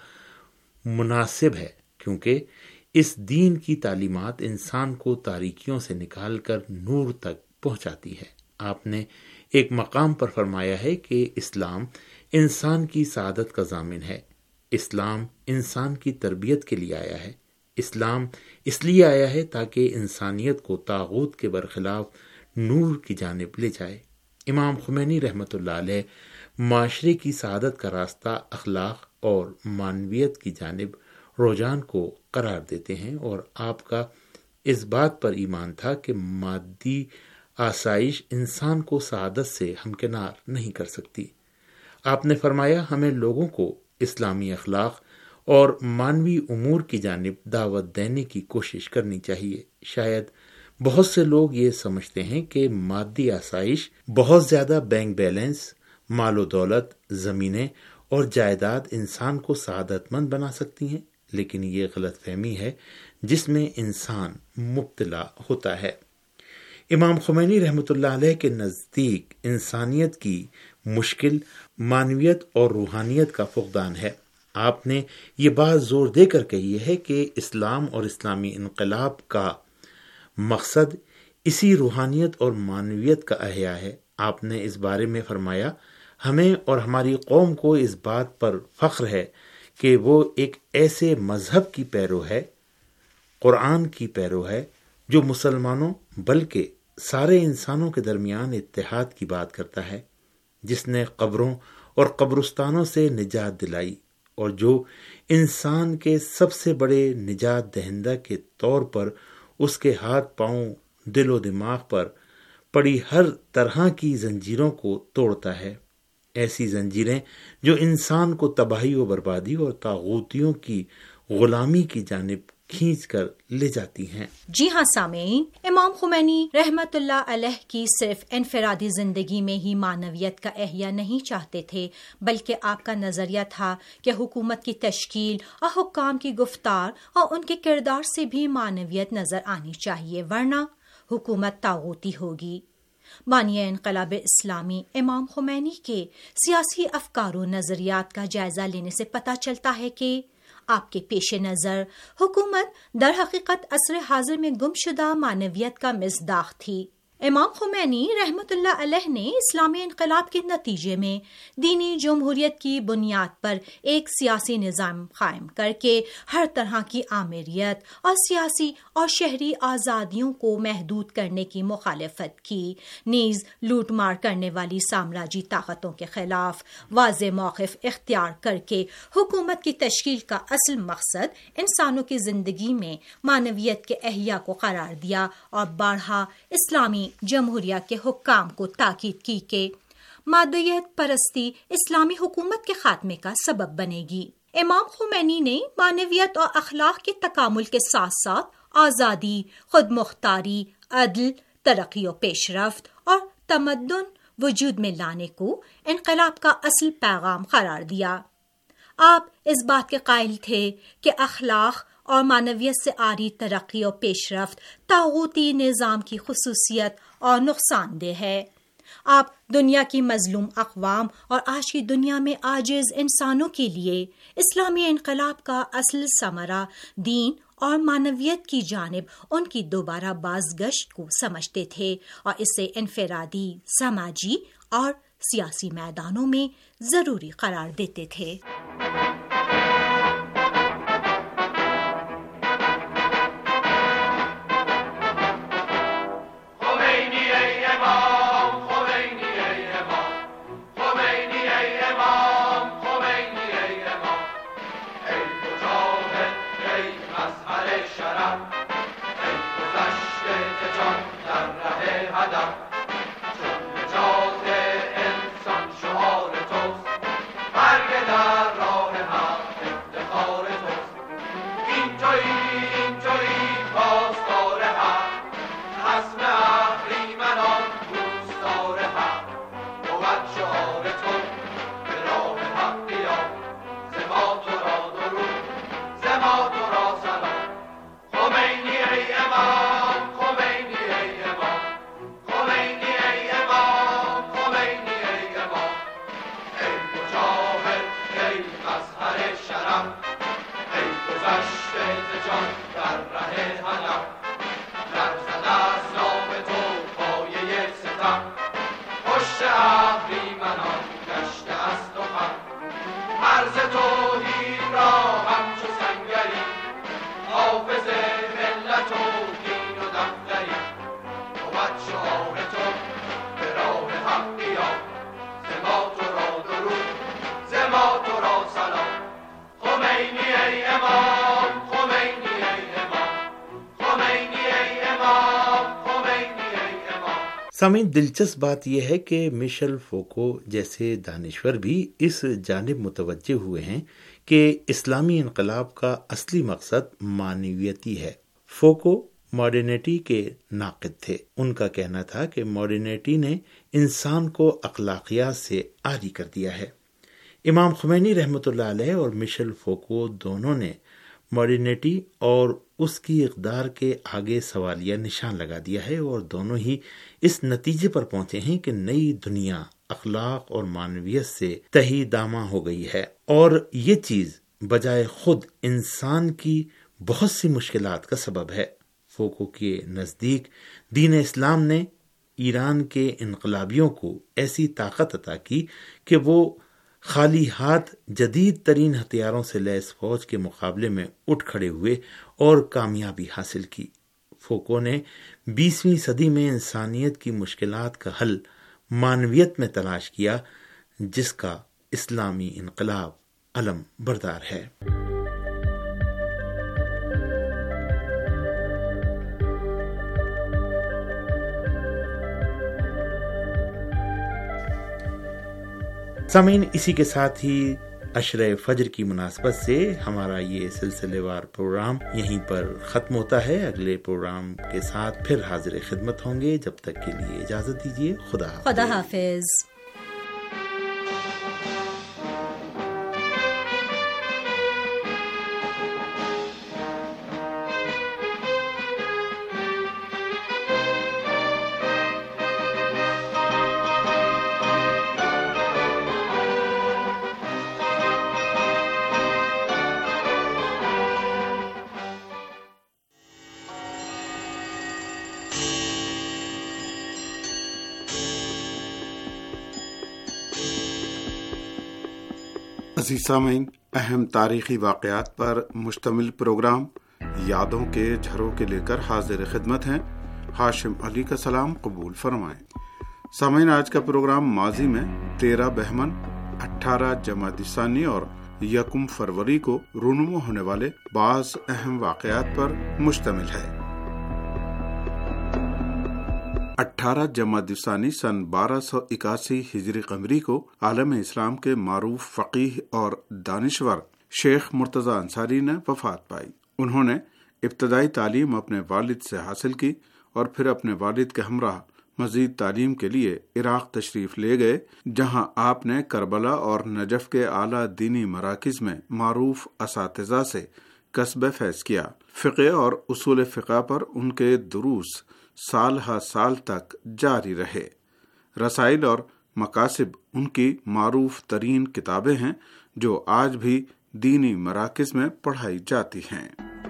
S8: مناسب ہے، کیونکہ اس دین کی تعلیمات انسان کو تاریکیوں سے نکال کر نور تک پہنچاتی ہے۔ آپ نے ایک مقام پر فرمایا ہے کہ اسلام انسان کی سعادت کا ضامن ہے۔ اسلام انسان کی تربیت کے لیے آیا ہے۔ اسلام اس لیے آیا ہے تاکہ انسانیت کو طاغوت کے برخلاف نور کی جانب لے جائے۔ امام خمینی رحمۃ اللہ علیہ معاشرے کی سعادت کا راستہ اخلاق اور معنویت کی جانب رجحان کو قرار دیتے ہیں، اور آپ کا اس بات پر ایمان تھا کہ مادی آسائش انسان کو سعادت سے ہمکنار نہیں کر سکتی۔ آپ نے فرمایا، ہمیں لوگوں کو اسلامی اخلاق اور مانوی امور کی جانب دعوت دینے کی کوشش کرنی چاہیے۔ شاید بہت سے لوگ یہ سمجھتے ہیں کہ مادی آسائش، بہت زیادہ بینک بیلنس، مال و دولت، زمینیں اور جائیداد انسان کو سعادت مند بنا سکتی ہیں، لیکن یہ غلط فہمی ہے جس میں انسان مبتلا ہوتا ہے۔ امام خمینی رحمۃ اللہ علیہ کے نزدیک انسانیت کی مشکل معنویت اور روحانیت کا فقدان ہے۔ آپ نے یہ بات زور دے کر کہی ہے کہ اسلام اور اسلامی انقلاب کا مقصد اسی روحانیت اور معنویت کا احیا ہے۔ آپ نے اس بارے میں فرمایا، ہمیں اور ہماری قوم کو اس بات پر فخر ہے کہ وہ ایک ایسے مذہب کی پیرو ہے، قرآن کی پیرو ہے، جو مسلمانوں بلکہ سارے انسانوں کے درمیان اتحاد کی بات کرتا ہے، جس نے قبروں اور قبرستانوں سے نجات دلائی، اور جو انسان کے سب سے بڑے نجات دہندہ کے طور پر اس کے ہاتھ پاؤں، دل و دماغ پر پڑی ہر طرح کی زنجیروں کو توڑتا ہے، ایسی زنجیریں جو انسان کو تباہی و بربادی اور طاغوتیوں کی غلامی کی جانب کھینچ کر لے جاتی ہیں۔
S9: جی ہاں سامعین، امام خمینی رحمت اللہ علیہ کی صرف انفرادی زندگی میں ہی معنویت کا احیا نہیں چاہتے تھے، بلکہ آپ کا نظریہ تھا کہ حکومت کی تشکیل اور حکام کی گفتار اور ان کے کردار سے بھی معنویت نظر آنی چاہیے، ورنہ حکومت طاغوتی ہوگی۔ بانی انقلاب اسلامی امام خمینی کے سیاسی افکار و نظریات کا جائزہ لینے سے پتہ چلتا ہے کہ آپ کے پیش نظر حکومت در حقیقت عصر حاضر میں گم شدہ معنویت کا مصداق تھی۔ امام خمینی رحمت اللہ علیہ نے اسلامی انقلاب کے نتیجے میں دینی جمہوریت کی بنیاد پر ایک سیاسی نظام قائم کر کے ہر طرح کی آمیریت اور سیاسی اور شہری آزادیوں کو محدود کرنے کی مخالفت کی، نیز لوٹ مار کرنے والی سامراجی طاقتوں کے خلاف واضح موقف اختیار کر کے حکومت کی تشکیل کا اصل مقصد انسانوں کی زندگی میں معنویت کے احیا کو قرار دیا، اور بارہا اسلامی جمہوریہ کے حکام کو تاکید کی کہ مادیت پرستی اسلامی حکومت کے خاتمے کا سبب بنے گی۔ امام خمینی نے معنویت اور اخلاق کے تکامل کے ساتھ ساتھ آزادی، خود مختاری، عدل، ترقی و پیش رفت اور تمدن وجود میں لانے کو انقلاب کا اصل پیغام قرار دیا۔ آپ اس بات کے قائل تھے کہ اخلاق اور معنویت سے عاری ترقی و پیش رفت طاغوتی نظام کی خصوصیت اور نقصان دہ ہے۔ آپ دنیا کی مظلوم اقوام اور آج کی دنیا میں عاجز انسانوں کے لیے اسلامی انقلاب کا اصل ثمرہ دین اور معنویت کی جانب ان کی دوبارہ بازگشت کو سمجھتے تھے، اور اسے انفرادی، سماجی اور سیاسی میدانوں میں ضروری قرار دیتے تھے۔
S10: خمینی
S8: سامعین، دلچسپ بات یہ ہے کہ میشل فوکو جیسے دانشور بھی اس جانب متوجہ ہوئے ہیں کہ اسلامی انقلاب کا اصلی مقصد معنویتی ہے۔ فوکو ماڈرنٹی کے ناقد تھے۔ ان کا کہنا تھا کہ ماڈرنٹی نے انسان کو اخلاقیات سے عاری کر دیا ہے۔ امام خمینی رحمۃ اللہ علیہ اور میشل فوکو دونوں نے ماڈرنٹی اور اس کی اقدار کے آگے سوالیہ نشان لگا دیا ہے، اور دونوں ہی اس نتیجے پر پہنچے ہیں کہ نئی دنیا اخلاق اور معنویت سے تہی داماں ہو گئی ہے، اور یہ چیز بجائے خود انسان کی بہت سی مشکلات کا سبب ہے۔ فوکو کے نزدیک دین اسلام نے ایران کے انقلابیوں کو ایسی طاقت عطا کی کہ وہ خالی ہاتھ جدید ترین ہتھیاروں سے لیس فوج کے مقابلے میں اٹھ کھڑے ہوئے اور کامیابی حاصل کی۔ فوکو نے بیسویں صدی میں انسانیت کی مشکلات کا حل معنویت میں تلاش کیا، جس کا اسلامی انقلاب علم بردار ہے۔ سامعین، اسی کے ساتھ ہی عشرہ فجر کی مناسبت سے ہمارا یہ سلسلے وار پروگرام یہیں پر ختم ہوتا ہے۔ اگلے پروگرام کے ساتھ پھر حاضر خدمت ہوں گے، جب تک کے لیے اجازت دیجیے۔ خدا حافظ۔
S9: خدا حافظ۔
S11: عزیز سامعین، اہم تاریخی واقعات پر مشتمل پروگرام یادوں کے جھروکے لے کر حاضر خدمت ہیں۔ ہاشم علی کا سلام قبول فرمائیں۔ سامعین، آج کا پروگرام ماضی میں تیرہ بہمن، اٹھارہ جمادی ثانی اور یکم فروری کو رونما ہونے والے بعض اہم واقعات پر مشتمل ہے۔ اٹھارہ جمادی ثانی سن بارہ سو اکاسی ہجری قمری کو عالم اسلام کے معروف فقیہ اور دانشور شیخ مرتضی انصاری نے وفات پائی۔ انہوں نے ابتدائی تعلیم اپنے والد سے حاصل کی اور پھر اپنے والد کے ہمراہ مزید تعلیم کے لیے عراق تشریف لے گئے، جہاں آپ نے کربلا اور نجف کے اعلیٰ دینی مراکز میں معروف اساتذہ سے کسب فیض کیا۔ فقہ اور اصول فقہ پر ان کے دروس سال ہا سال تک جاری رہے۔ رسائل اور مقاصد ان کی معروف ترین کتابیں ہیں جو آج بھی دینی مراکز میں پڑھائی جاتی ہیں۔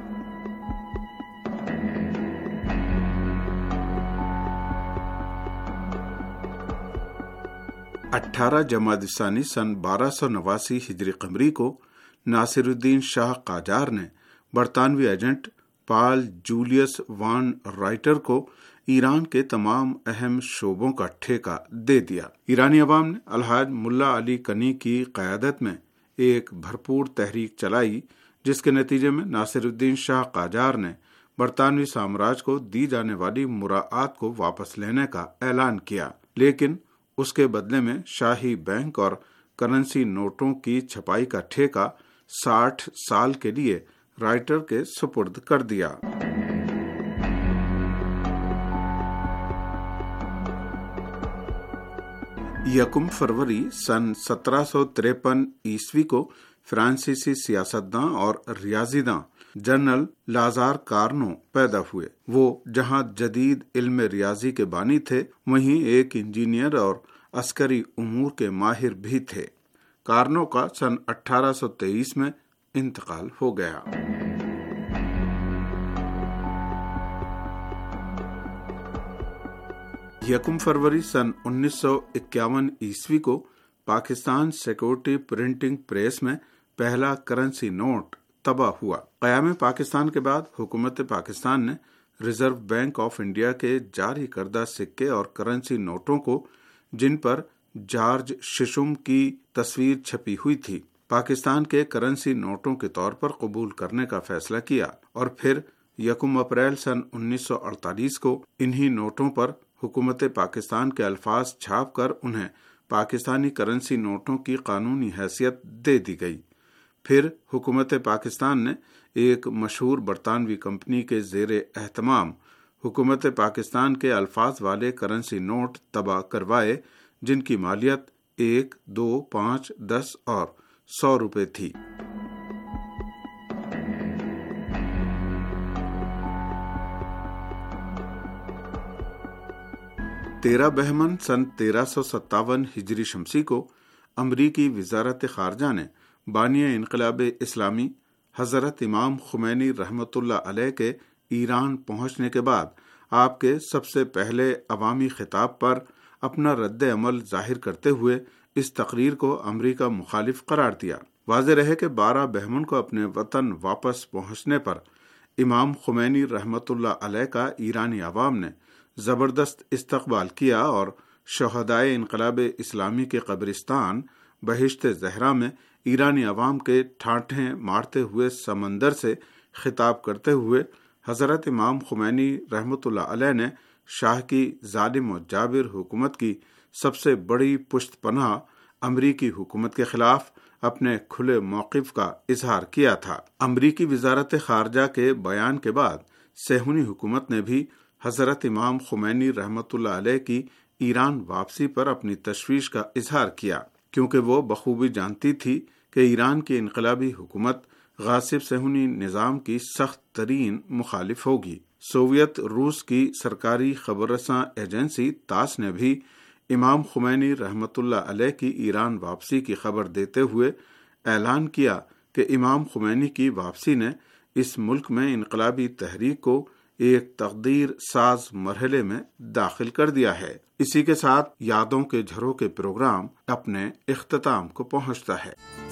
S11: اٹھارہ جمادی ثانی سن بارہ سو نواسی ہجری قمری کو ناصر الدین شاہ قاجار نے برطانوی agent Paul Julius von Reuter کو ایران کے تمام اہم شعبوں کا ٹھیکہ دے دیا۔ ایرانی عوام نے الحاج ملا علی کنی کی قیادت میں ایک بھرپور تحریک چلائی، جس کے نتیجے میں ناصر الدین شاہ قاجار نے برطانوی سامراج کو دی جانے والی مراعات کو واپس لینے کا اعلان کیا، لیکن اس کے بدلے میں شاہی بینک اور کرنسی نوٹوں کی چھپائی کا ٹھیکہ ساٹھ سال کے لیے رائٹر کے سپرد کر دیا۔ یکم فروری سن سترہ سو تریپن عیسوی کو فرانسیسی سیاستداں اور ریاضی داں جنرل لازار کارنو پیدا ہوئے۔ وہ جہاں جدید علم ریاضی کے بانی تھے، وہیں ایک انجینئر اور عسکری امور کے ماہر بھی تھے۔ کارنو کا سن اٹھارہ سو تیئیس میں انتقال ہو گیا۔ یکم فروری سن انیس سو اکیاون عیسوی کو پاکستان سیکورٹی پرنٹنگ پریس میں پہلا کرنسی نوٹ طبع ہوا۔ قیام پاکستان کے بعد حکومت پاکستان نے ریزرو بینک آف انڈیا کے جاری کردہ سکے اور کرنسی نوٹوں کو، جن پر جارج ششم کی تصویر چھپی ہوئی تھی، پاکستان کے کرنسی نوٹوں کے طور پر قبول کرنے کا فیصلہ کیا، اور پھر یکم اپریل سن انیس سو اڑتالیس کو انہی نوٹوں پر حکومت پاکستان کے الفاظ چھاپ کر انہیں پاکستانی کرنسی نوٹوں کی قانونی حیثیت دے دی گئی۔ پھر حکومت پاکستان نے ایک مشہور برطانوی کمپنی کے زیر اہتمام حکومت پاکستان کے الفاظ والے کرنسی نوٹ طبع کروائے، جن کی مالیت ایک، دو، پانچ، دس اور سو روپے تھی۔ تیرہ بہمن سن تیرہ سو ستاون ہجری شمسی کو امریکی وزارت خارجہ نے بانی انقلاب اسلامی حضرت امام خمینی رحمۃ اللہ علیہ کے ایران پہنچنے کے بعد آپ کے سب سے پہلے عوامی خطاب پر اپنا رد عمل ظاہر کرتے ہوئے اس تقریر کو امریکہ مخالف قرار دیا۔ واضح رہے کہ بارہ بہمن کو اپنے وطن واپس پہنچنے پر امام خمینی رحمۃ اللہ علیہ کا ایرانی عوام نے زبردست استقبال کیا اور شہدائے انقلاب اسلامی کے قبرستان بہشت زہرا میں ایرانی عوام کے ٹھاٹھیں مارتے ہوئے سمندر سے خطاب کرتے ہوئے حضرت امام خمینی رحمۃ اللہ علیہ نے شاہ کی ظالم و جابر حکومت کی سب سے بڑی پشت پناہ امریکی حکومت کے خلاف اپنے کھلے موقف کا اظہار کیا تھا۔ امریکی وزارت خارجہ کے بیان کے بعد صہیونی حکومت نے بھی حضرت امام خمینی رحمۃ اللہ علیہ کی ایران واپسی پر اپنی تشویش کا اظہار کیا، کیونکہ وہ بخوبی جانتی تھی کہ ایران کی انقلابی حکومت غاصب صہیونی نظام کی سخت ترین مخالف ہوگی۔ سوویت روس کی سرکاری خبر رساں ایجنسی تاس نے بھی امام خمینی رحمۃ اللہ علیہ کی ایران واپسی کی خبر دیتے ہوئے اعلان کیا کہ امام خمینی کی واپسی نے اس ملک میں انقلابی تحریک کو ایک تقدیر ساز مرحلے میں داخل کر دیا ہے۔ اسی کے ساتھ یادوں کے جھروکے پروگرام اپنے اختتام کو پہنچتا ہے۔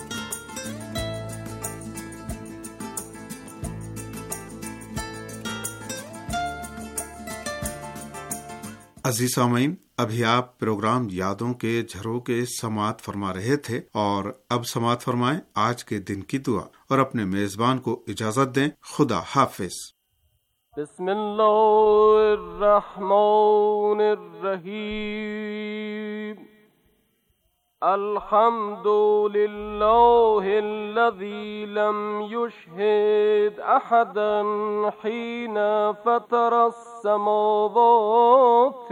S11: عزیز سامعین، ابھی آپ پروگرام یادوں کے جھروکے سماعت فرما رہے تھے، اور اب سماعت فرمائیں آج کے دن کی دعا اور اپنے میزبان کو اجازت دیں۔ خدا حافظ۔
S10: بسم اللہ الرحمن الرحیم۔ الحمد للہ الذی لم یشہد احدا حین فطر السماوات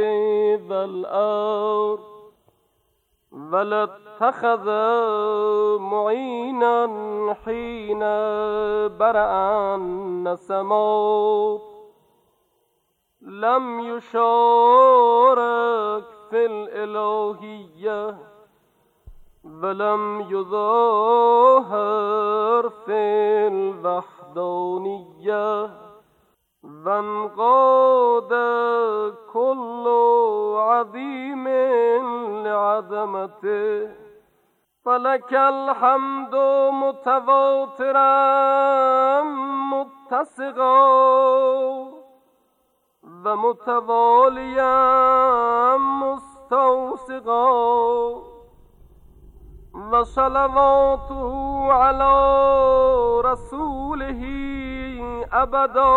S10: والارض ولا اتخذ معینا حین برأ النسمات لم یشارک فی الالوہیہ ولم يظاهر في الوحدانية وانقاد كل عظيم لعظمته فلك الحمد متواترا متسقا ومتواليا مستوسقا وصلواته على رسوله أبدا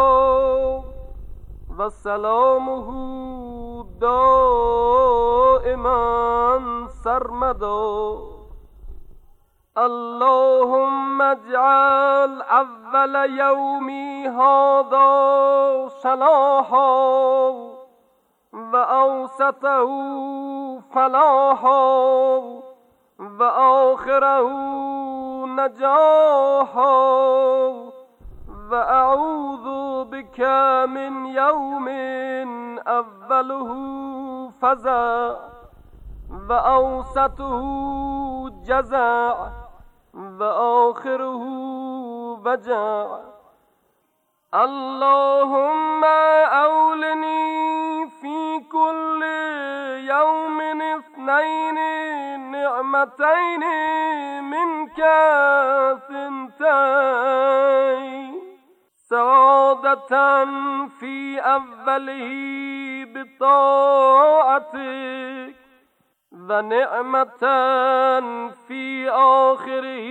S10: وسلامه دائما سرمدا اللهم اجعل أول يومي هذا صلاحا وأوسطه فلاحا وآخره نجاحا وأعوذ بك من يوم أوله فزع وأوسطه جزع وآخره وجع اللهم أولني في كل يوم اثنين نعمتين منك ثنتين سعادة في أوله بطاعتك ونعمة في آخره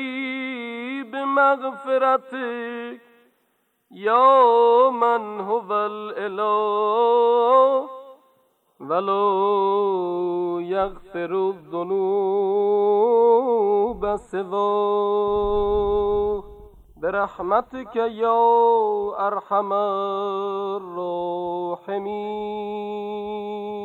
S10: بمغفرتك يا من هو الإله ولو يغفر الذنوب سواه برحمتك يا أرحم الراحمين.